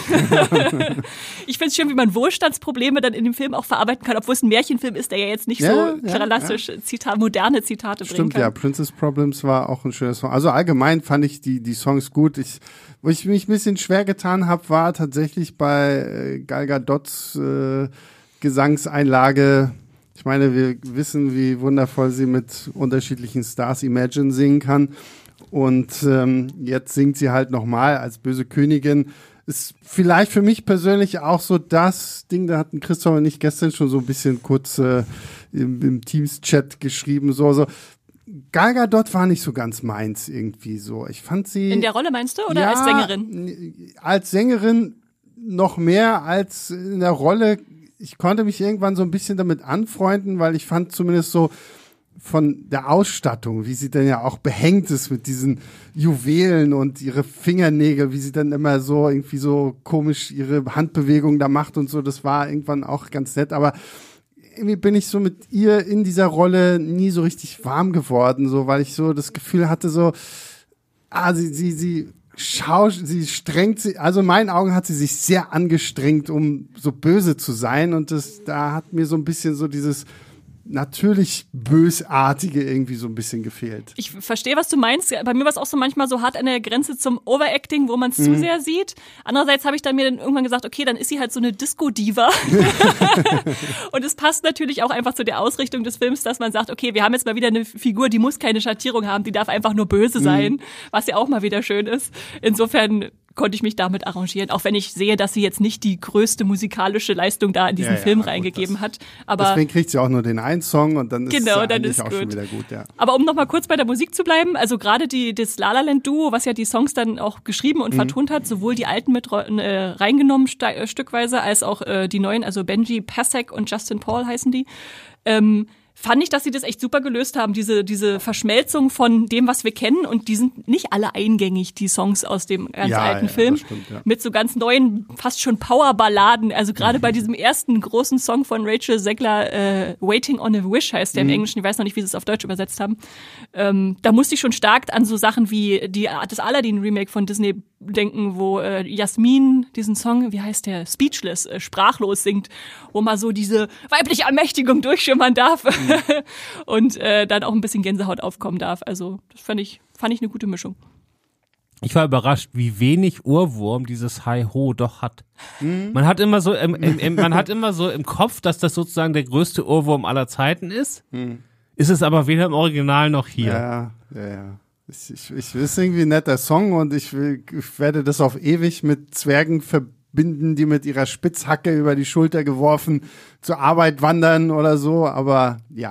Ich finde es schön, wie man Wohlstandsprobleme dann in dem Film auch verarbeiten kann, obwohl es ein Märchenfilm ist, der ja jetzt nicht so klassisch moderne Zitate bringen Stimmt, kann. ja, Princess Problems war auch ein schöner Song. Also allgemein fand ich die Songs gut. Wo ich mich ein bisschen schwer getan habe, war tatsächlich bei Gal Gadots Gesangseinlage. Ich meine, wir wissen, wie wundervoll sie mit unterschiedlichen Stars Imagine singen kann. Und jetzt singt sie halt nochmal als böse Königin. Ist vielleicht für mich persönlich auch so das Ding, da hatten Christoph und ich gestern schon so ein bisschen kurz im Teams-Chat geschrieben, so Gal Gadot war nicht so ganz meins irgendwie so. Ich fand sie... In der Rolle meinst du oder als Sängerin? Als Sängerin noch mehr als in der Rolle. Ich konnte mich irgendwann so ein bisschen damit anfreunden, weil ich fand zumindest so von der Ausstattung, wie sie dann ja auch behängt ist mit diesen Juwelen und ihre Fingernägel, wie sie dann immer so irgendwie so komisch ihre Handbewegungen da macht und so, das war irgendwann auch ganz nett, aber irgendwie bin ich so mit ihr in dieser Rolle nie so richtig warm geworden, so, weil ich so das Gefühl hatte, so, sie strengt sich, also in meinen Augen hat sie sich sehr angestrengt, um so böse zu sein und da hat mir so ein bisschen so dieses natürlich Bösartige irgendwie so ein bisschen gefehlt. Ich verstehe, was du meinst. Bei mir war es auch so manchmal so hart an der Grenze zum Overacting, wo man es zu sehr sieht. Andererseits habe ich dann mir dann irgendwann gesagt, okay, dann ist sie halt so eine Disco-Diva. Und es passt natürlich auch einfach zu der Ausrichtung des Films, dass man sagt, okay, wir haben jetzt mal wieder eine Figur, die muss keine Schattierung haben, die darf einfach nur böse sein, was ja auch mal wieder schön ist. Insofern konnte ich mich damit arrangieren, auch wenn ich sehe, dass sie jetzt nicht die größte musikalische Leistung da in diesen Film reingegeben hat. Aber deswegen kriegt sie auch nur den einen Song und dann ist es eigentlich auch gut. schon wieder gut. Ja. Aber um nochmal kurz bei der Musik zu bleiben, also gerade das La La Land Duo, was ja die Songs dann auch geschrieben und vertont hat, sowohl die alten mit reingenommen stückweise, als auch die neuen, also Benji Pasek und Justin Paul heißen die, fand ich, dass sie das echt super gelöst haben, diese Verschmelzung von dem, was wir kennen, und die sind nicht alle eingängig, die Songs aus dem ganz alten Film, stimmt, mit so ganz neuen, fast schon Powerballaden, also gerade bei diesem ersten großen Song von Rachel Zegler, Waiting on a Wish heißt der im Englischen, ich weiß noch nicht, wie sie es auf Deutsch übersetzt haben, da musste ich schon stark an so Sachen wie das Aladdin-Remake von Disney denken, wo Jasmin diesen Song, wie heißt der, Speechless, sprachlos singt, wo mal so diese weibliche Ermächtigung durchschimmern darf und dann auch ein bisschen Gänsehaut aufkommen darf. Also das fand ich eine gute Mischung. Ich war überrascht, wie wenig Ohrwurm dieses Hi-Ho doch hat. Man hat immer so im Kopf, dass das sozusagen der größte Ohrwurm aller Zeiten ist. Ist es aber weder im Original noch hier. Ja. Ich ist irgendwie ein netter Song und ich werde das auf ewig mit Zwergen verbinden, die mit ihrer Spitzhacke über die Schulter geworfen zur Arbeit wandern oder so. Aber ja,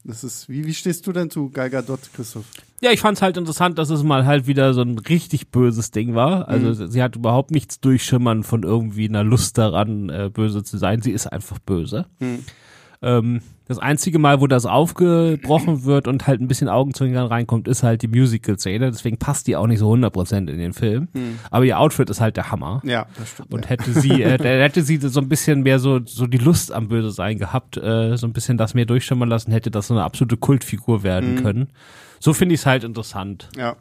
Das ist, wie stehst du denn zu Gal Gadot, Christoph? Ja, ich fand's halt interessant, dass es mal halt wieder so ein richtig böses Ding war. Also sie hat überhaupt nichts durchschimmern von irgendwie einer Lust daran, böse zu sein. Sie ist einfach böse. Das einzige Mal, wo das aufgebrochen wird und halt ein bisschen Augenzwinkern reinkommt, ist halt die Musical-Szene. Deswegen passt die auch nicht so 100% in den Film. Aber ihr Outfit ist halt der Hammer. Ja, das stimmt. Und hätte sie so ein bisschen mehr so die Lust am Böse sein gehabt, so ein bisschen das mehr durchschimmern lassen, hätte das so eine absolute Kultfigur werden können. So finde ich es halt interessant. Ja.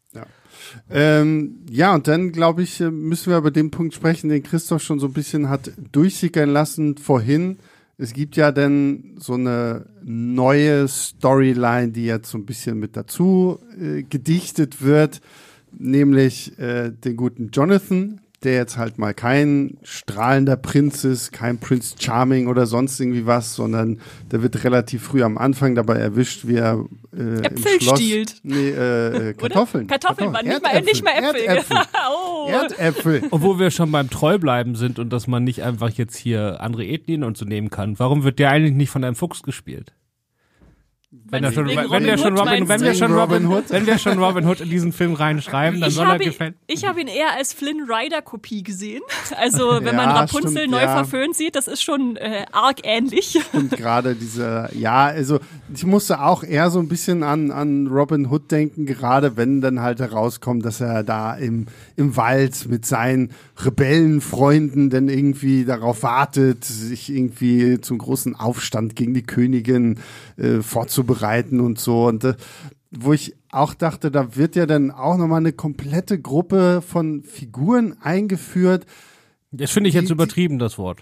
Ja, und dann, glaube ich, müssen wir über den Punkt sprechen, den Christoph schon so ein bisschen hat durchsickern lassen vorhin. Es gibt ja dann so eine neue Storyline, die jetzt so ein bisschen mit dazu gedichtet wird, nämlich den guten Jonathan, der jetzt halt mal kein strahlender Prinz ist, kein Prince Charming oder sonst irgendwie was, sondern der wird relativ früh am Anfang dabei erwischt, wie er Äpfel im Schloss, stiehlt. Kartoffeln. Kartoffeln, Mann, nicht mal Äpfel. Oh. Erdäpfel. Obwohl wir schon beim Treubleiben sind und dass man nicht einfach jetzt hier andere Ethnien und so nehmen kann. Warum wird der eigentlich nicht von einem Fuchs gespielt? Wenn wir schon Robin Hood in diesen Film reinschreiben, dann soll er gefällt. Ich habe ihn eher als Flynn Rider Kopie gesehen. Also wenn man Rapunzel neu verföhnt sieht, das ist schon arg ähnlich. Und gerade also ich musste auch eher so ein bisschen an Robin Hood denken, gerade wenn dann halt herauskommt, dass er da im Wald mit seinen Rebellenfreunden dann irgendwie darauf wartet, sich irgendwie zum großen Aufstand gegen die Königin vorzubereiten und so. Und wo ich auch dachte, da wird ja dann auch nochmal eine komplette Gruppe von Figuren eingeführt. Das finde ich jetzt übertrieben, das Wort.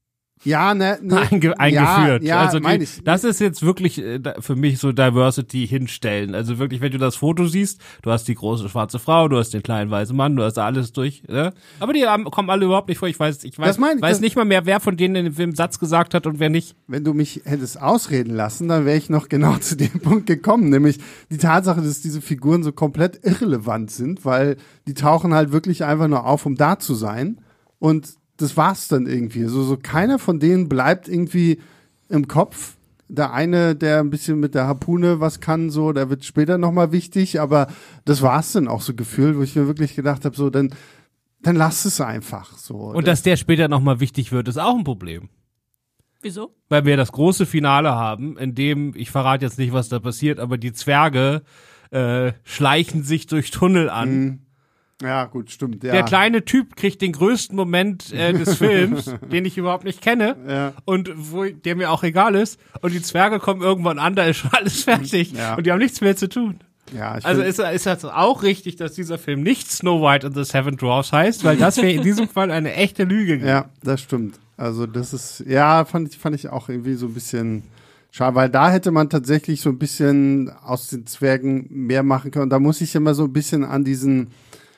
Ja, eingeführt. Ja, also das ist jetzt wirklich für mich so Diversity hinstellen. Also wirklich, wenn du das Foto siehst, du hast die große schwarze Frau, du hast den kleinen weißen Mann, du hast da alles durch. Ne? Aber die kommen alle überhaupt nicht vor. Ich weiß nicht mal mehr, wer von denen in dem Film Satz gesagt hat und wer nicht. Wenn du mich hättest ausreden lassen, dann wäre ich noch genau zu dem Punkt gekommen. Nämlich die Tatsache, dass diese Figuren so komplett irrelevant sind, weil die tauchen halt wirklich einfach nur auf, um da zu sein. Und das war's dann irgendwie. So keiner von denen bleibt irgendwie im Kopf. Der eine, der ein bisschen mit der Harpune was kann, so, der wird später nochmal wichtig, aber das war's dann auch so gefühlt, wo ich mir wirklich gedacht habe, so, dann lass es einfach so. Und dass der später nochmal wichtig wird, ist auch ein Problem. Wieso? Weil wir das große Finale haben, in dem, ich verrate jetzt nicht, was da passiert, aber die Zwerge schleichen sich durch Tunnel an. Ja, gut, stimmt. Ja. Der kleine Typ kriegt den größten Moment des Films, den ich überhaupt nicht kenne und der mir auch egal ist. Und die Zwerge kommen irgendwann an, da ist schon alles fertig und die haben nichts mehr zu tun. Ja, also ist das auch richtig, dass dieser Film nicht Snow White and the Seven Dwarfs heißt, weil das wäre in diesem Fall eine echte Lüge gewesen. Ja, das stimmt. Also das ist, fand ich auch irgendwie so ein bisschen schade, weil da hätte man tatsächlich so ein bisschen aus den Zwergen mehr machen können. Und da muss ich immer so ein bisschen an diesen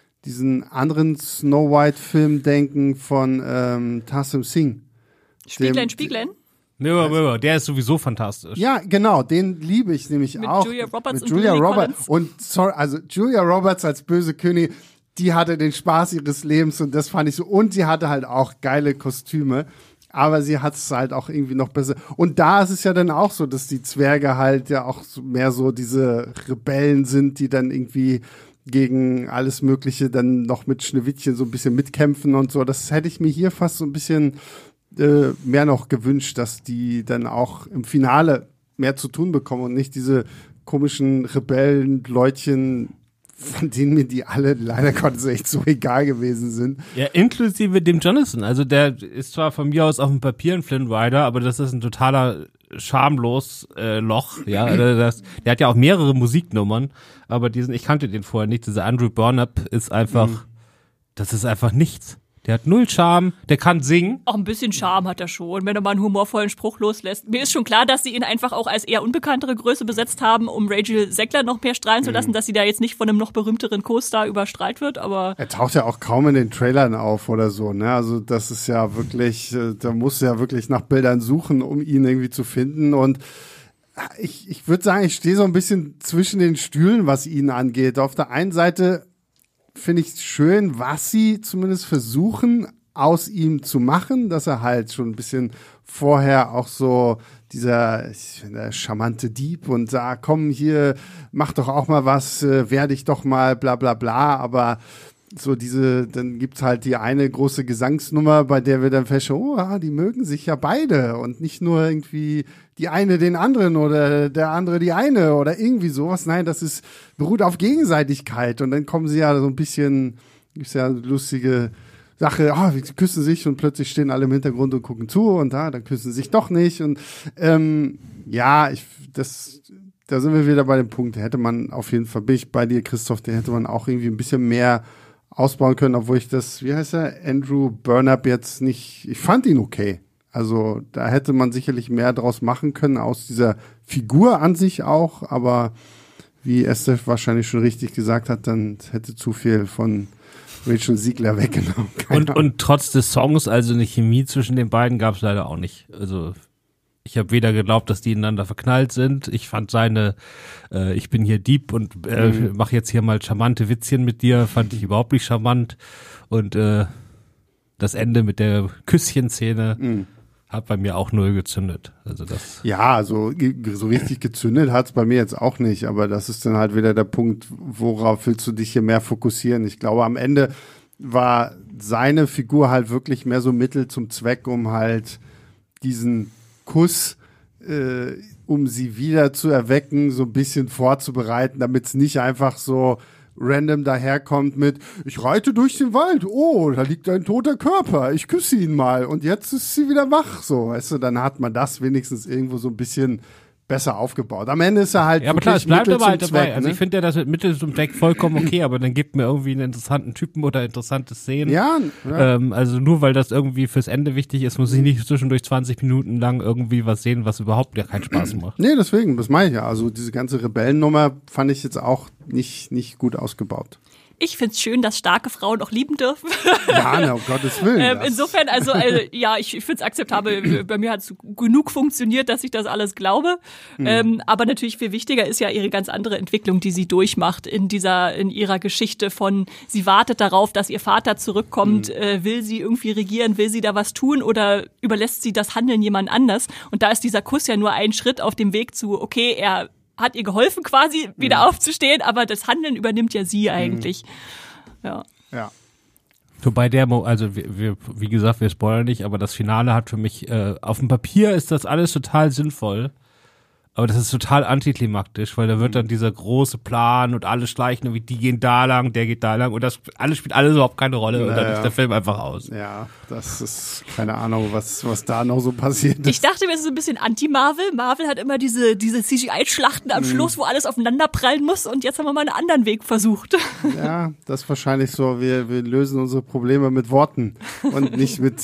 anderen Snow White-Film denken von Tassim Singh. Spieglein? Mirror, der ist sowieso fantastisch. Ja, genau, den liebe ich nämlich auch. Julia Roberts mit Julia Roberts. Und Julia Roberts als böse Königin, die hatte den Spaß ihres Lebens und das fand ich so. Und sie hatte halt auch geile Kostüme. Aber sie hat es halt auch irgendwie noch besser. Und da ist es ja dann auch so, dass die Zwerge halt ja auch mehr so diese Rebellen sind, die dann irgendwie gegen alles Mögliche dann noch mit Schneewittchen so ein bisschen mitkämpfen und so. Das hätte ich mir hier fast so ein bisschen mehr noch gewünscht, dass die dann auch im Finale mehr zu tun bekommen und nicht diese komischen Rebellen-Leutchen, von denen mir die alle leider Gottes echt so egal gewesen sind. Ja, inklusive dem Jonathan. Also der ist zwar von mir aus auf dem Papier ein Flynn Rider, aber das ist ein totaler schamlos Loch. Ja, also der hat ja auch mehrere Musiknummern, aber ich kannte den vorher nicht. Dieser Andrew Burnap ist einfach, das ist einfach nichts. Der hat null Charme, der kann singen. Auch ein bisschen Charme hat er schon, wenn er mal einen humorvollen Spruch loslässt. Mir ist schon klar, dass sie ihn einfach auch als eher unbekanntere Größe besetzt haben, um Rachel Zegler noch mehr strahlen zu lassen, dass sie da jetzt nicht von einem noch berühmteren Co-Star überstrahlt wird, aber... Er taucht ja auch kaum in den Trailern auf oder so, ne? Also das ist ja wirklich, da musst du ja wirklich nach Bildern suchen, um ihn irgendwie zu finden und ich würde sagen, ich stehe so ein bisschen zwischen den Stühlen, was ihn angeht. Auf der einen Seite finde ich schön, was sie zumindest versuchen, aus ihm zu machen, dass er halt schon ein bisschen vorher auch so dieser charmante Dieb und sagt, komm hier, mach doch auch mal was, werde ich doch mal, bla bla bla, aber so dann gibt's halt die eine große Gesangsnummer, bei der wir dann feststellen, die mögen sich ja beide und nicht nur irgendwie die eine den anderen oder der andere die eine oder irgendwie sowas. Nein, das beruht auf Gegenseitigkeit und dann kommen sie ja so ein bisschen, gibt's ja eine lustige Sache, sie küssen sich und plötzlich stehen alle im Hintergrund und gucken zu und dann küssen sie sich doch nicht und da sind wir wieder bei dem Punkt, hätte man auf jeden Fall, bin ich bei dir, Christoph, den hätte man auch irgendwie ein bisschen mehr ausbauen können, obwohl ich wie heißt er, Andrew Burnap jetzt nicht, ich fand ihn okay. Also da hätte man sicherlich mehr draus machen können, aus dieser Figur an sich auch, aber wie Esther wahrscheinlich schon richtig gesagt hat, dann hätte zu viel von Rachel Ziegler weggenommen. Und trotz des Songs, also eine Chemie zwischen den beiden, gab es leider auch nicht. Also ich habe weder geglaubt, dass die ineinander verknallt sind. Ich fand ich bin hier Dieb und mache jetzt hier mal charmante Witzchen mit dir, fand ich überhaupt nicht charmant. Und das Ende mit der Küsschen-Szene hat bei mir auch null gezündet. Also das. Ja, so richtig gezündet hat's bei mir jetzt auch nicht, aber das ist dann halt wieder der Punkt, worauf willst du dich hier mehr fokussieren? Ich glaube, am Ende war seine Figur halt wirklich mehr so Mittel zum Zweck, um halt diesen Kuss, um sie wieder zu erwecken, so ein bisschen vorzubereiten, damit es nicht einfach so random daherkommt mit, ich reite durch den Wald, da liegt ein toter Körper, ich küsse ihn mal und jetzt ist sie wieder wach, so, weißt du, dann hat man das wenigstens irgendwo so ein bisschen besser aufgebaut. Am Ende ist er halt. Ja, aber klar, es bleibt aber halt dabei. Zweck, also ich finde ja das mit Mittel zum Zweck vollkommen okay, aber dann gibt mir irgendwie einen interessanten Typen oder interessante Szenen. Ja. Also nur weil das irgendwie fürs Ende wichtig ist, muss ich nicht zwischendurch 20 Minuten lang irgendwie was sehen, was überhaupt ja keinen Spaß macht. Nee, deswegen, das meine ich ja. Also diese ganze Rebellennummer fand ich jetzt auch nicht gut ausgebaut. Ich find's schön, dass starke Frauen auch lieben dürfen. Ja, um Gottes Willen. Insofern, ja, ich find's akzeptabel. Bei mir hat's genug funktioniert, dass ich das alles glaube. Aber natürlich viel wichtiger ist ja ihre ganz andere Entwicklung, die sie durchmacht in ihrer Geschichte von, sie wartet darauf, dass ihr Vater zurückkommt, will sie irgendwie regieren, will sie da was tun oder überlässt sie das Handeln jemand anders? Und da ist dieser Kuss ja nur ein Schritt auf dem Weg zu, okay, er hat ihr geholfen quasi, wieder aufzustehen, aber das Handeln übernimmt ja sie eigentlich. Ja. Wobei wie gesagt, wir spoilern nicht, aber das Finale hat für mich, auf dem Papier ist das alles total sinnvoll, aber das ist total antiklimaktisch, weil da wird dann dieser große Plan und alle schleichen irgendwie, die gehen da lang, der geht da lang und das alles spielt alles überhaupt keine Rolle und dann ist der Film einfach aus. Ja, das ist keine Ahnung, was da noch so passiert ist. Ich dachte mir, es ist ein bisschen Anti-Marvel. Marvel hat immer diese CGI-Schlachten am Schluss, wo alles aufeinander prallen muss und jetzt haben wir mal einen anderen Weg versucht. Ja, das ist wahrscheinlich so, wir lösen unsere Probleme mit Worten und nicht mit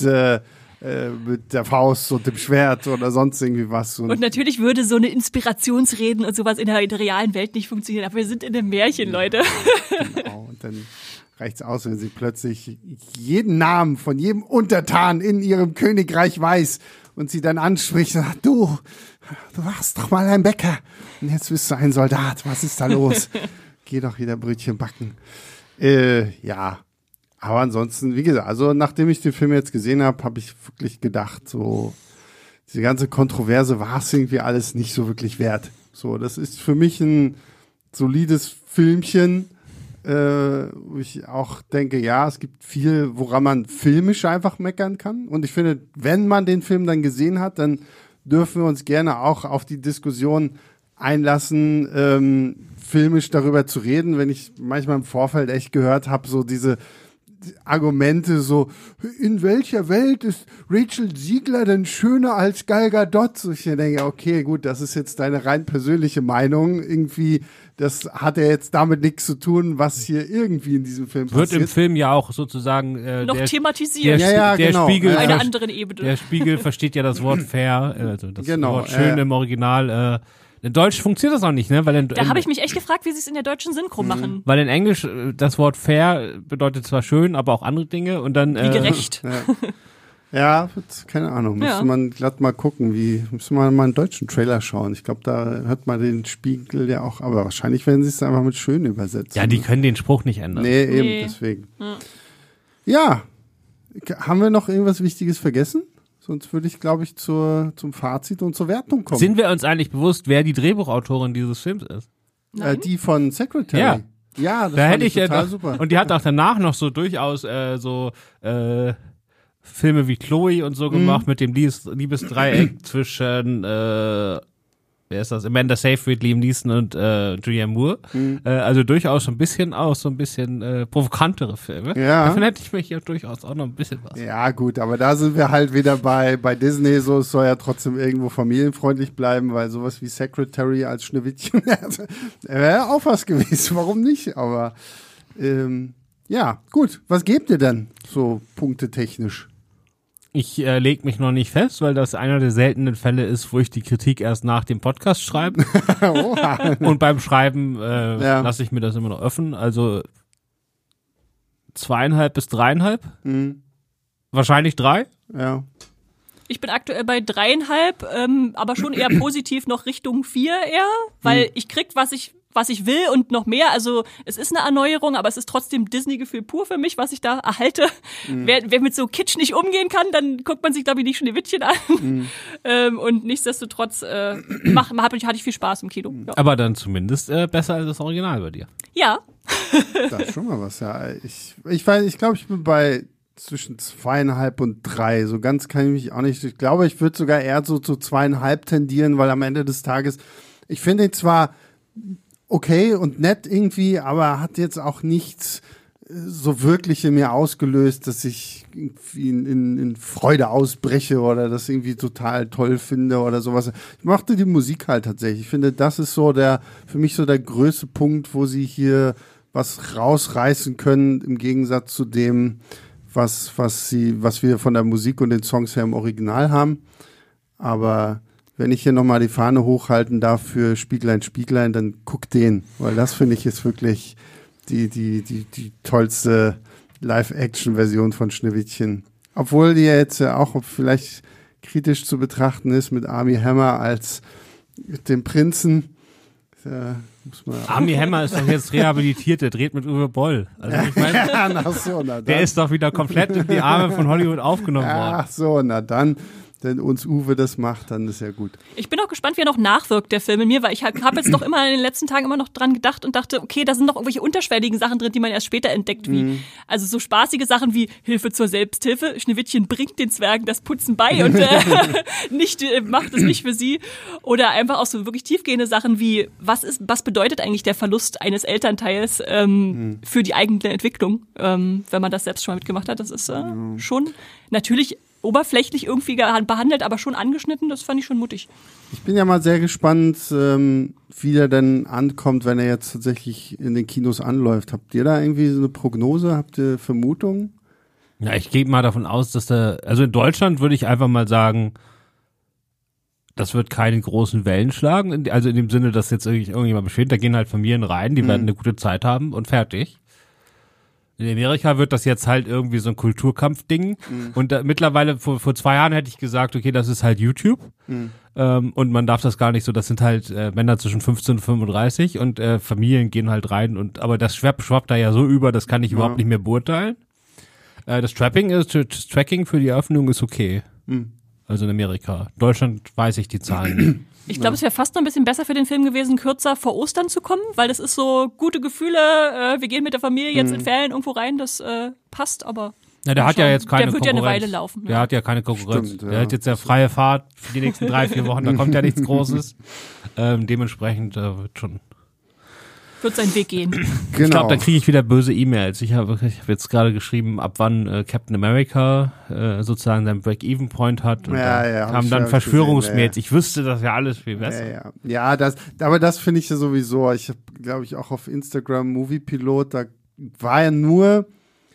der Faust und dem Schwert oder sonst irgendwie was. Und natürlich würde so eine Inspirationsreden und sowas in der realen Welt nicht funktionieren, aber wir sind in einem Märchen, Leute. Genau, und dann reicht's aus, wenn sie plötzlich jeden Namen von jedem Untertan in ihrem Königreich weiß und sie dann anspricht und sagt, du warst doch mal ein Bäcker und jetzt bist du ein Soldat, was ist da los? Geh doch wieder Brötchen backen. Ja. Aber ansonsten, wie gesagt, also nachdem ich den Film jetzt gesehen habe, habe ich wirklich gedacht, so diese ganze Kontroverse war es irgendwie alles nicht so wirklich wert. So, das ist für mich ein solides Filmchen, wo ich auch denke, ja, es gibt viel, woran man filmisch einfach meckern kann. Und ich finde, wenn man den Film dann gesehen hat, dann dürfen wir uns gerne auch auf die Diskussion einlassen, filmisch darüber zu reden. Wenn ich manchmal im Vorfeld echt gehört habe, so diese Argumente so, in welcher Welt ist Rachel Ziegler denn schöner als Gal Gadot? So ich denke, okay, gut, das ist jetzt deine rein persönliche Meinung. Irgendwie, das hat ja jetzt damit nichts zu tun, was hier irgendwie in diesem Film passiert. Wird im Film ja auch sozusagen noch thematisiert. Der genau. Spiegel auf einer anderen Ebene. Der Spiegel versteht ja das Wort fair, also das Wort schön im Original. In Deutsch funktioniert das auch nicht, ne? Da habe ich mich echt gefragt, wie sie es in der deutschen Synchro machen. Weil in Englisch das Wort fair bedeutet zwar schön, aber auch andere Dinge und dann wie gerecht. Ja, keine Ahnung. Müsste man glatt mal gucken, müsste man mal einen deutschen Trailer schauen. Ich glaube, da hört man den Spiegel ja auch, aber wahrscheinlich werden sie es einfach mit schön übersetzen. Ja, die können den Spruch nicht ändern. Nee, eben, deswegen. Ja, haben wir noch irgendwas Wichtiges vergessen? Sonst würde ich, glaube ich, zum Fazit und zur Wertung kommen. Sind wir uns eigentlich bewusst, wer die Drehbuchautorin dieses Films ist? Die von Secretary. Ja. Ja, das Da fand hätte ich total super. Und die hat auch danach noch so durchaus Filme wie Chloe und so gemacht mit dem Liebesdreieck zwischen wer ist das? Amanda Seyfried, Liam Neeson und Julianne Moore. Also durchaus so ein bisschen provokantere Filme. Ja. Davon hätte ich mir hier durchaus auch noch ein bisschen was. Ja, gut, aber da sind wir halt wieder bei Disney, so, es soll ja trotzdem irgendwo familienfreundlich bleiben, weil sowas wie Secretary als Schneewittchen wäre auch was gewesen, warum nicht? Aber ja, gut, was gebt ihr denn so punktetechnisch? Ich lege mich noch nicht fest, weil das einer der seltenen Fälle ist, wo ich die Kritik erst nach dem Podcast schreibe. Und beim Schreiben lasse ich mir das immer noch offen. Also 2,5 bis 3,5. Wahrscheinlich 3. Ja. Ich bin aktuell bei 3,5, aber schon eher positiv noch Richtung 4 eher, weil ich krieg, was ich will und noch mehr. Also es ist eine Erneuerung, aber es ist trotzdem Disney-Gefühl pur für mich, was ich da erhalte. Wer mit so Kitsch nicht umgehen kann, dann guckt man sich, glaube ich, nicht Schneewittchen an. Und nichtsdestotrotz hatte ich viel Spaß im Kino. Ja. Aber dann zumindest besser als das Original bei dir. Ja. Das ist schon mal was, ja. Ich glaube, ich bin bei zwischen 2,5 und 3. So ganz kann ich mich auch nicht. Ich glaube, ich würde sogar eher so zu 2,5 tendieren, weil am Ende des Tages, ich finde ihn zwar okay und nett irgendwie, aber hat jetzt auch nichts so wirklich in mir ausgelöst, dass ich irgendwie in Freude ausbreche oder das irgendwie total toll finde oder sowas. Ich mochte die Musik halt tatsächlich. Ich finde, das ist so für mich so der größte Punkt, wo sie hier was rausreißen können, im Gegensatz zu dem, was wir von der Musik und den Songs her im Original haben. Aber wenn ich hier nochmal die Fahne hochhalten darf für Spieglein, Spieglein, dann guck den, weil das finde ich ist wirklich die tollste Live-Action-Version von Schneewittchen. Obwohl die ja jetzt auch vielleicht kritisch zu betrachten ist mit Armie Hammer als dem Prinzen. Armie Hammer ist doch jetzt rehabilitiert, der dreht mit Uwe Boll. Also ich meine, der ist doch wieder komplett in die Arme von Hollywood aufgenommen worden. Ach so, na dann. Wenn uns Uwe das macht, dann ist ja gut. Ich bin auch gespannt, wie er noch nachwirkt, der Film in mir, weil ich habe jetzt doch immer in den letzten Tagen immer noch dran gedacht und dachte, okay, da sind noch irgendwelche unterschwelligen Sachen drin, die man erst später entdeckt, wie also so spaßige Sachen wie Hilfe zur Selbsthilfe, Schneewittchen bringt den Zwergen das Putzen bei und macht es nicht für sie, oder einfach auch so wirklich tiefgehende Sachen wie was bedeutet eigentlich der Verlust eines Elternteils für die eigene Entwicklung, wenn man das selbst schon mal mitgemacht hat. Das ist schon natürlich oberflächlich irgendwie behandelt, aber schon angeschnitten, das fand ich schon mutig. Ich bin ja mal sehr gespannt, wie der denn ankommt, wenn er jetzt tatsächlich in den Kinos anläuft. Habt ihr da irgendwie so eine Prognose? Habt ihr Vermutungen? Ja, ich gehe mal davon aus, dass also in Deutschland würde ich einfach mal sagen, das wird keine großen Wellen schlagen, also in dem Sinne, dass jetzt irgendjemand besteht, da gehen halt Familien rein, die werden eine gute Zeit haben und fertig. In Amerika wird das jetzt halt irgendwie so ein Kulturkampfding. Und mittlerweile, vor 2 Jahren hätte ich gesagt, okay, das ist halt YouTube. Und man darf das gar nicht so, das sind halt Männer zwischen 15 und 35 und Familien gehen halt rein. Aber das schwappt da ja so über, das kann ich überhaupt nicht mehr beurteilen. Das Tracking für die Eröffnung ist okay. Also in Amerika. Deutschland weiß ich die Zahlen. Ich glaube, es wäre fast noch ein bisschen besser für den Film gewesen, kürzer vor Ostern zu kommen, weil das ist so gute Gefühle, wir gehen mit der Familie jetzt in Ferien irgendwo rein, das passt, aber ja, der hat ja jetzt keine Konkurrenz. Der wird ja eine Weile laufen. Der hat ja keine Konkurrenz. Stimmt, ja. Der hat jetzt ja freie Fahrt für die nächsten 3-4 Wochen, da kommt ja nichts Großes. Dementsprechend wird seinen Weg gehen. Genau. Ich glaube, da kriege ich wieder böse E-Mails. Ich hab jetzt gerade geschrieben, ab wann Captain America sozusagen seinen Break-Even-Point hat. Und haben dann Verschwörungsmails. Ich wüsste das ja alles viel besser. Ja, aber das finde ich ja sowieso. Ich habe, glaube ich, auch auf Instagram Moviepilot, da war nur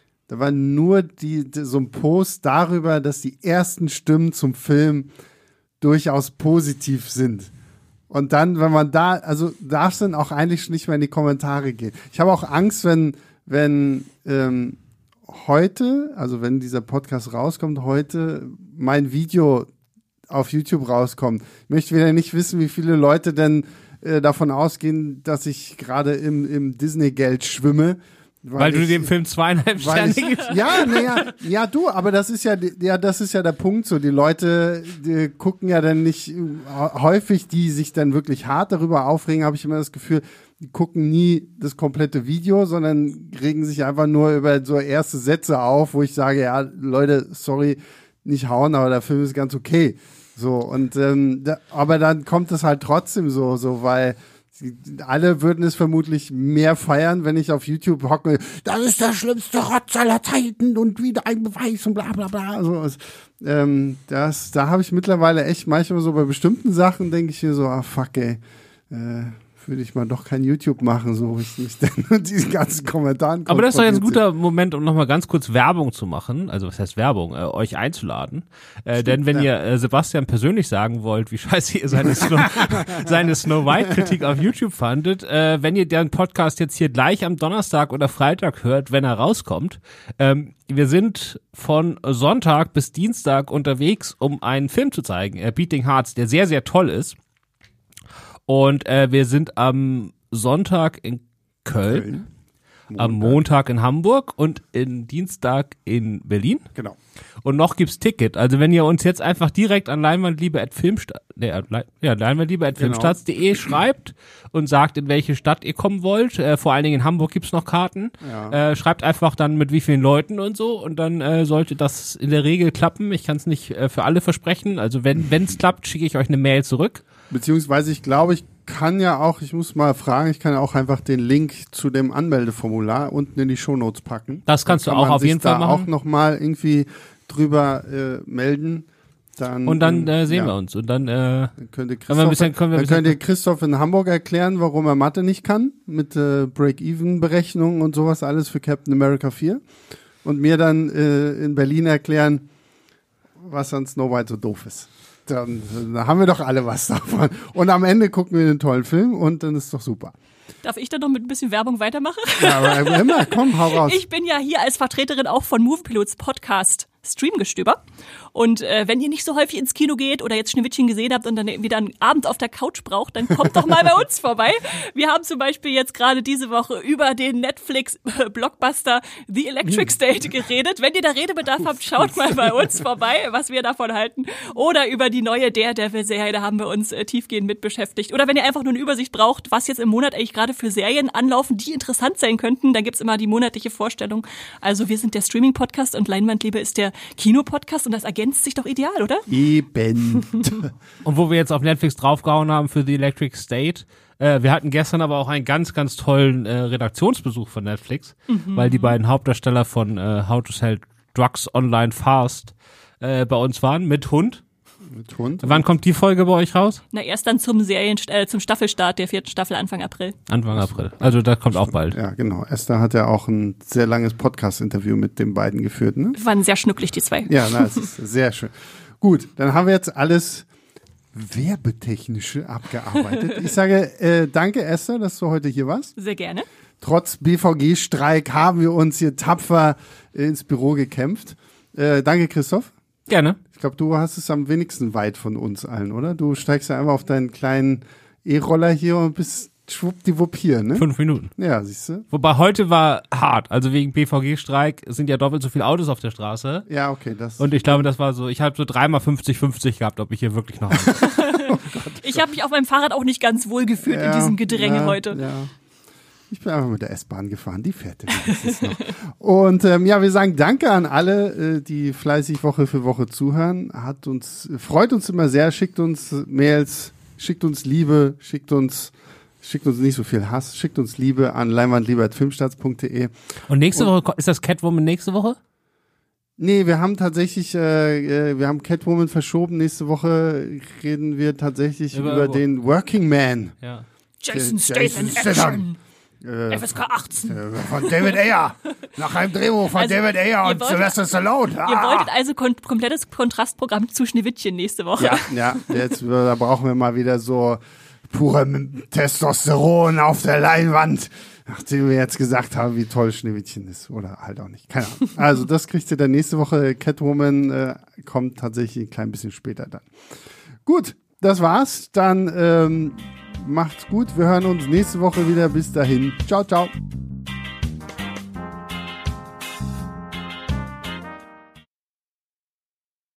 so ein Post darüber, dass die ersten Stimmen zum Film durchaus positiv sind. Und dann, wenn man also darf es dann auch eigentlich nicht mehr in die Kommentare gehen. Ich habe auch Angst, wenn heute, also wenn dieser Podcast rauskommt, heute mein Video auf YouTube rauskommt. Ich möchte wieder nicht wissen, wie viele Leute denn davon ausgehen, dass ich gerade im Disney-Geld schwimme, Weil du dem Film 2,5 Sterne gibst. Ja, du, aber das ist ja der Punkt so. Die Leute, die gucken ja dann nicht häufig, die sich dann wirklich hart darüber aufregen, habe ich immer das Gefühl, die gucken nie das komplette Video, sondern regen sich einfach nur über so erste Sätze auf, wo ich sage, ja, Leute, sorry, nicht hauen, aber der Film ist ganz okay. So, und aber dann kommt es halt trotzdem so, weil alle würden es vermutlich mehr feiern, wenn ich auf YouTube hocke, das ist der schlimmste Rotz aller Zeiten und wieder ein Beweis und bla bla bla. Also, da habe ich mittlerweile echt manchmal so bei bestimmten Sachen denke ich mir so, fuck ey, würde ich mal doch kein YouTube machen, so ich nicht mit diesen ganzen Kommentaren. Aber das ist doch jetzt ein guter Moment, um nochmal ganz kurz Werbung zu machen, also was heißt Werbung, euch einzuladen. Denn wenn ihr Sebastian persönlich sagen wollt, wie scheiße ihr seine Snow White-Kritik auf YouTube fandet, wenn ihr den Podcast jetzt hier gleich am Donnerstag oder Freitag hört, wenn er rauskommt, wir sind von Sonntag bis Dienstag unterwegs, um einen Film zu zeigen, Beating Hearts, der sehr, sehr toll ist. Und wir sind am Sonntag in Köln, am Montag in Hamburg und in Dienstag in Berlin. Genau. Und noch gibt's Ticket. Also wenn ihr uns jetzt einfach direkt an leinwandliebe@filmstarts.de schreibt und sagt, in welche Stadt ihr kommen wollt, vor allen Dingen in Hamburg gibt's noch Karten, schreibt einfach dann mit wie vielen Leuten und so und dann sollte das in der Regel klappen. Ich kann es nicht für alle versprechen. Also wenn's klappt, schicke ich euch eine Mail zurück. Beziehungsweise ich glaube, ich kann ja auch einfach den Link zu dem Anmeldeformular unten in die Shownotes packen. Das kannst du auch auf jeden Fall machen. Auch nochmal irgendwie drüber melden. Und dann sehen wir uns. Und dann könnte Christoph in Hamburg erklären, warum er Mathe nicht kann, mit Break-Even-Berechnungen und sowas alles für Captain America 4. Und mir dann in Berlin erklären, was an Snow White so doof ist. Dann haben wir doch alle was davon. Und am Ende gucken wir den tollen Film und dann ist doch super. Darf ich da noch mit ein bisschen Werbung weitermachen? Ja, aber immer, komm, hau raus. Ich bin ja hier als Vertreterin auch von Moviepilots Podcast Streamgestöber. Und wenn ihr nicht so häufig ins Kino geht oder jetzt Schneewittchen gesehen habt und dann wieder einen Abend auf der Couch braucht, dann kommt doch mal bei uns vorbei. Wir haben zum Beispiel jetzt gerade diese Woche über den Netflix-Blockbuster The Electric State geredet. Wenn ihr da Redebedarf habt, schaut mal bei uns vorbei, was wir davon halten. Oder über die neue Daredevil-Serie, da haben wir uns tiefgehend mit beschäftigt. Oder wenn ihr einfach nur eine Übersicht braucht, was jetzt im Monat eigentlich gerade für Serien anlaufen, die interessant sein könnten, dann gibt's immer die monatliche Vorstellung. Also wir sind der Streaming-Podcast und Leinwandliebe ist der Kino-Podcast und das ergänzt sich doch ideal, oder? Eben. Und wo wir jetzt auf Netflix draufgehauen haben für The Electric State, wir hatten gestern aber auch einen ganz, ganz tollen Redaktionsbesuch von Netflix, weil die beiden Hauptdarsteller von How to Sell Drugs Online Fast bei uns waren, mit Hund. Mit Hund. Wann kommt die Folge bei euch raus? Na, erst dann zum Staffelstart der 4. Staffel Anfang April. Anfang April. Also das kommt auch bald. Ja, genau. Esther hat ja auch ein sehr langes Podcast-Interview mit den beiden geführt, ne? Waren sehr schnucklig, die zwei. Ja, das ist sehr schön. Gut, dann haben wir jetzt alles Werbetechnische abgearbeitet. Ich sage danke, Esther, dass du heute hier warst. Sehr gerne. Trotz BVG-Streik haben wir uns hier tapfer ins Büro gekämpft. Danke, Christoph. Gerne. Ich glaube, du hast es am wenigsten weit von uns allen, oder? Du steigst ja einfach auf deinen kleinen E-Roller hier und bist schwuppdiwupp hier, ne? 5 Minuten. Ja, siehst du? Wobei heute war hart. Also wegen BVG-Streik sind ja doppelt so viele Autos auf der Straße. Ja, okay. Und ich glaube, das war so, ich habe so 3x 50-50 gehabt, ob ich hier wirklich noch Ich habe mich auf meinem Fahrrad auch nicht ganz wohl gefühlt in diesem Gedränge heute. Ja. Ich bin einfach mit der S-Bahn gefahren, die fährt wenigstens noch. Und wir sagen Danke an alle, die fleißig Woche für Woche zuhören. Freut uns immer sehr, schickt uns Mails, schickt uns Liebe, schickt uns nicht so viel Hass, schickt uns Liebe an leinwandliebe@filmstarts.de. Und nächste Woche, ist das Catwoman nächste Woche? Nee, wir haben tatsächlich, wir haben Catwoman verschoben. Nächste Woche reden wir tatsächlich über den Working Man. Ja. Jason Statham Action. FSK 18. Von David Ayer. Nach einem Drehbuch von David Ayer und Sylvester Stallone. Ihr wolltet also komplettes Kontrastprogramm zu Schneewittchen nächste Woche. Ja, da brauchen wir mal wieder so pure Testosteron auf der Leinwand. Nachdem wir jetzt gesagt haben, wie toll Schneewittchen ist. Oder halt auch nicht. Keine Ahnung. Also das kriegt ihr dann nächste Woche. Catwoman kommt tatsächlich ein klein bisschen später dann. Gut, das war's. Dann macht's gut. Wir hören uns nächste Woche wieder. Bis dahin. Ciao, ciao.